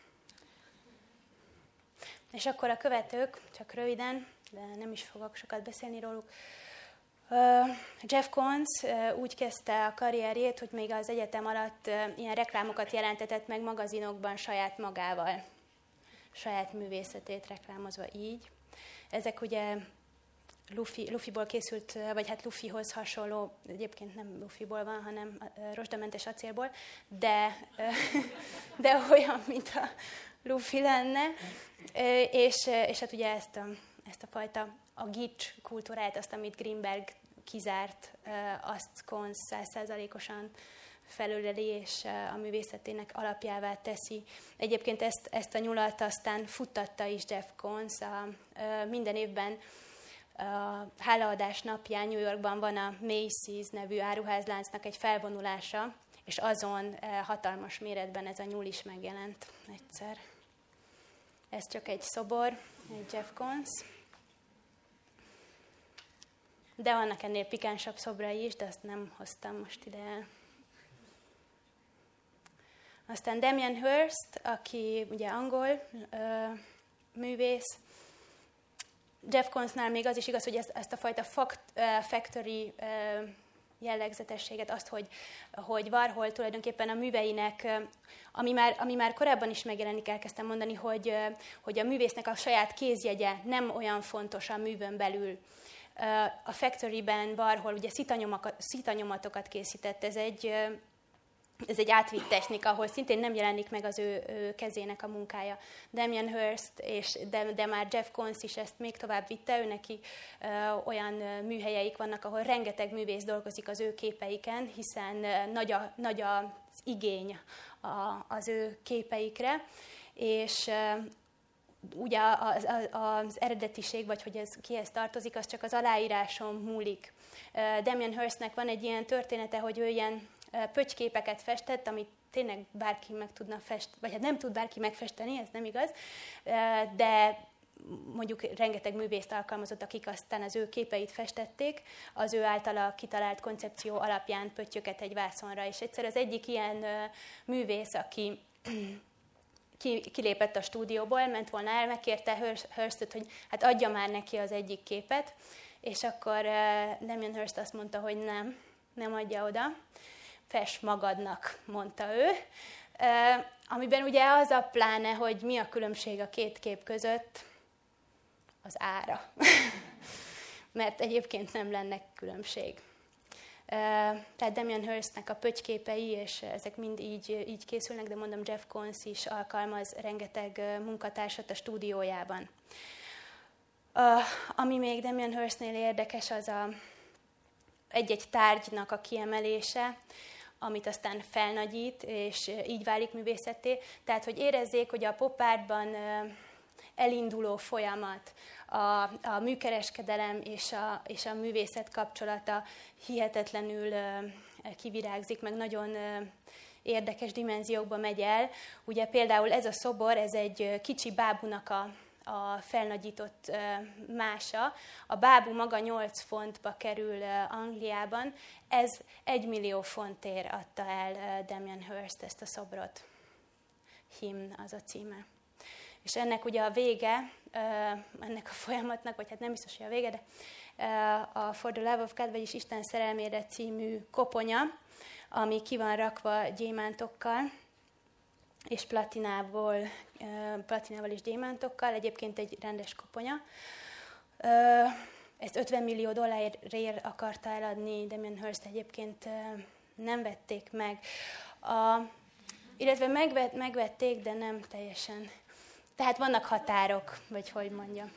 És akkor a követők, csak röviden, de nem is fogok sokat beszélni róluk. Jeff Koons úgy kezdte a karrierjét, hogy még az egyetem alatt ilyen reklámokat jelentetett meg magazinokban saját magával. Saját művészetét reklámozva így. Ezek ugye Luffyból készült, vagy hát Luffyhoz hasonló, egyébként nem Luffyból van, hanem rozsdamentes acélból, de olyan, mint a Luffy lenne. És hát ugye ezt a fajta, a gics kultúrát, azt, amit Greenberg kizárt, azt Koons 100%-osan felöleli, és a művészetének alapjává teszi. Egyébként ezt a nyulat aztán futtatta is Jeff Koons. Minden évben a hálaadás napján New Yorkban van a Macy's nevű áruházláncnak egy felvonulása, és azon hatalmas méretben ez a nyúl is megjelent egyszer. Ez csak egy szobor, egy Jeff Koons. De vannak ennél pikánsabb szobrai is, de azt nem hoztam most ide. Aztán Damien Hirst, aki ugye angol művész. Jeff Koonsnál még az is igaz, hogy ezt a fajta factory jellegzetességet, azt, hogy Warhol tulajdonképpen a műveinek, ami már korábban is megjelenik, elkezdtem mondani, hogy a művésznek a saját kézjegye nem olyan fontos a művön belül. A Factory-ben Warhol ugye szitanyomatokat készített, ez egy átvitt technika, ahol szintén nem jelenik meg az ő kezének a munkája. Damien Hirst, de már Jeff Koons is ezt még tovább vitte, ő neki olyan műhelyeik vannak, ahol rengeteg művész dolgozik az ő képeiken, hiszen nagy az igény az ő képeikre, és ugye az eredetiség, vagy hogy ez kihez tartozik, az csak az aláíráson múlik. Damien Hirstnek van egy ilyen története, hogy ő ilyen pöttyképeket festett, amit tényleg bárki meg tudna festeni, vagy hát nem tud bárki megfesteni, ez nem igaz, de mondjuk rengeteg művészt alkalmazott, akik aztán az ő képeit festették, az ő általa kitalált koncepció alapján pöttyöket egy vászonra. És egyszer az egyik ilyen művész, aki kilépett a stúdióból, ment volna el, megkérte Hirstet, hogy hát adja már neki az egyik képet, és akkor Damien Hirst azt mondta, hogy nem adja oda, fess magadnak, mondta ő. Amiben ugye az a pláne, hogy mi a különbség a két kép között, az ára. Mert egyébként nem lenne különbség. Tehát Damien Hirstnek a pöttyképei, és ezek mind így készülnek, de mondom, Jeff Koons is alkalmaz rengeteg munkatársat a stúdiójában. Ami még Damien Hirstnél érdekes, az egy-egy tárgynak a kiemelése, amit aztán felnagyít, és így válik művészetté. Tehát, hogy érezzék, hogy a pop artban elinduló folyamat, a műkereskedelem és a művészet kapcsolata hihetetlenül kivirágzik, meg nagyon érdekes dimenziókba megy el. Ugye például ez a szobor, ez egy kicsi bábunak a felnagyított mása. A bábú maga 8 fontba kerül Angliában. Ez 1 millió fontért adta el Damien Hirst ezt a szobrot. Hymn az a címe. És ennek ugye a vége, ennek a folyamatnak, vagy hát nem biztos, hogy a vége, de a For the Love of God, vagyis Isten szerelmére című koponya, ami ki van rakva gyémántokkal, és platinával és gyémántokkal, egyébként egy rendes koponya. Ezt $50 millió akarta eladni, Damien Hirst, egyébként nem vették meg. Illetve megvették, de nem teljesen. Tehát vannak határok, vagy hogy mondjam.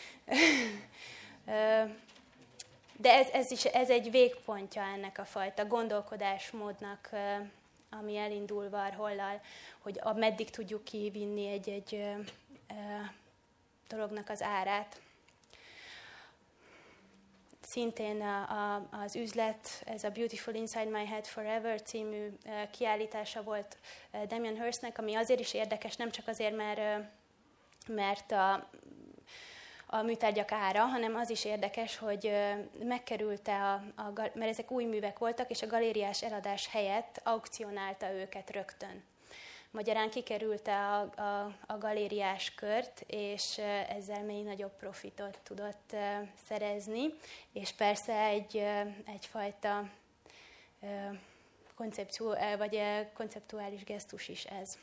De ez egy végpontja ennek a fajta gondolkodásmódnak, ami elindul Warhollal, hogy meddig tudjuk kivinni egy dolognak az árát. Szintén az üzlet, ez a Beautiful Inside My Head Forever című kiállítása volt Damien Hirstnek, ami azért is érdekes, nem csak azért, mert a műtárgyak ára, hanem az is érdekes, hogy megkerülte, mert ezek új művek voltak, és a galériás eladás helyett aukcionálta őket rögtön. Magyarán kikerülte a galériás kört, és ezzel még nagyobb profitot tudott szerezni, és persze egyfajta konceptuális gesztus is ez.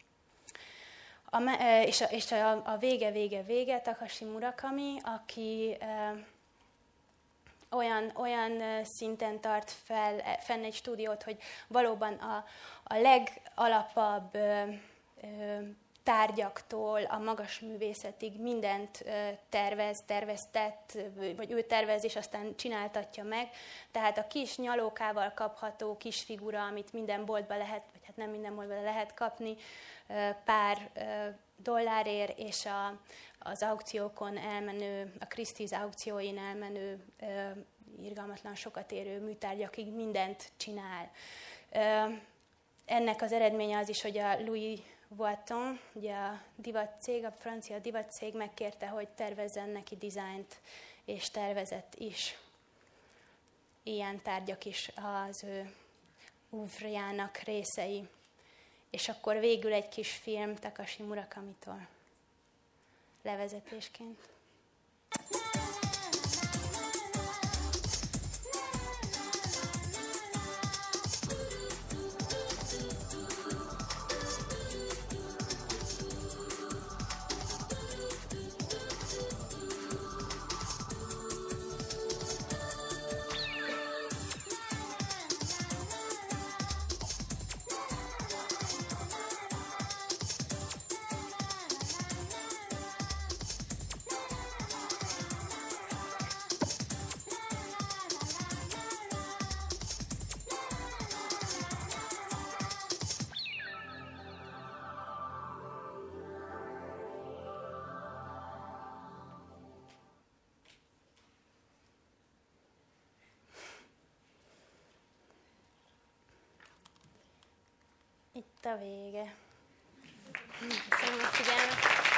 És a vége Takashi Murakami, aki olyan szinten tart fenn egy stúdiót, hogy valóban a legalapabb tárgyaktól a magas művészetig mindent terveztett, vagy ő tervez, és aztán csináltatja meg. Tehát a kis nyalókával kapható kis figura, amit minden boltban lehet, vagy hát nem minden boltban lehet kapni, pár dollárért, és az aukciókon elmenő, a Christie's aukcióin elmenő, irgalmatlan sokat érő műtárgyakig mindent csinál. Ennek az eredménye az is, hogy a Louis Vuitton, ugye a divatcég, a francia divatcég megkérte, hogy tervezzen neki dizájnt, és tervezett is. Ilyen tárgyak is az ő oeuvrejának részei. És akkor végül egy kis film Takashi Murakamitól levezetésként. Itt a vége. Köszönöm a figyelmet.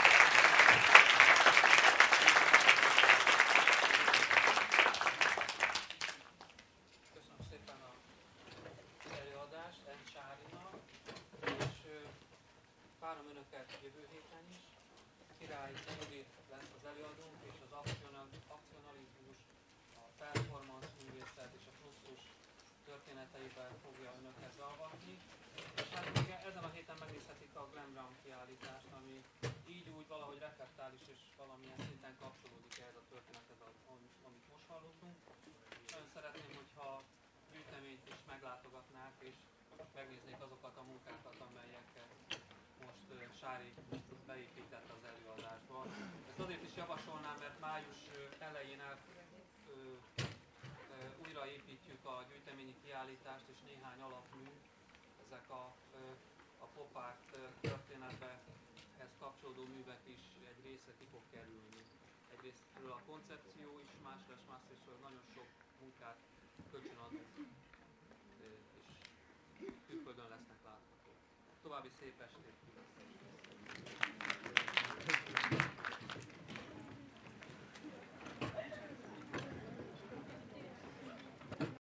Köszönöm szépen az előadást Encsárinak, és várom Önöket jövő héten is. Király Judit lesz az előadónk, és az akcionalizmus, a performance művészet és a frusztus történeteiben fogja Önöket beavatni. És hát még ezen a héten megnézhetik a Glen Brown kiállítást, ami így úgy valahogy reflektális és valamilyen szinten kapcsolódik ehhez a történethez, amit most hallottunk. Nagyon szeretném, hogyha gyűjteményt is meglátogatnák, és megnéznék azokat a munkákat, amelyeket most Sári beépített az előadásba. Ezt azért is javasolnám, mert május elején újraépítjük a gyűjteményi kiállítást, és néhány alapmű, ezek a pop art történetbehez kapcsolódó művek is egy része ki fog kerülni. Egyrésztről a koncepció is, másrésztről nagyon sok munkát kölcsönadunk, és külföldön lesznek láthatók. További szép estét!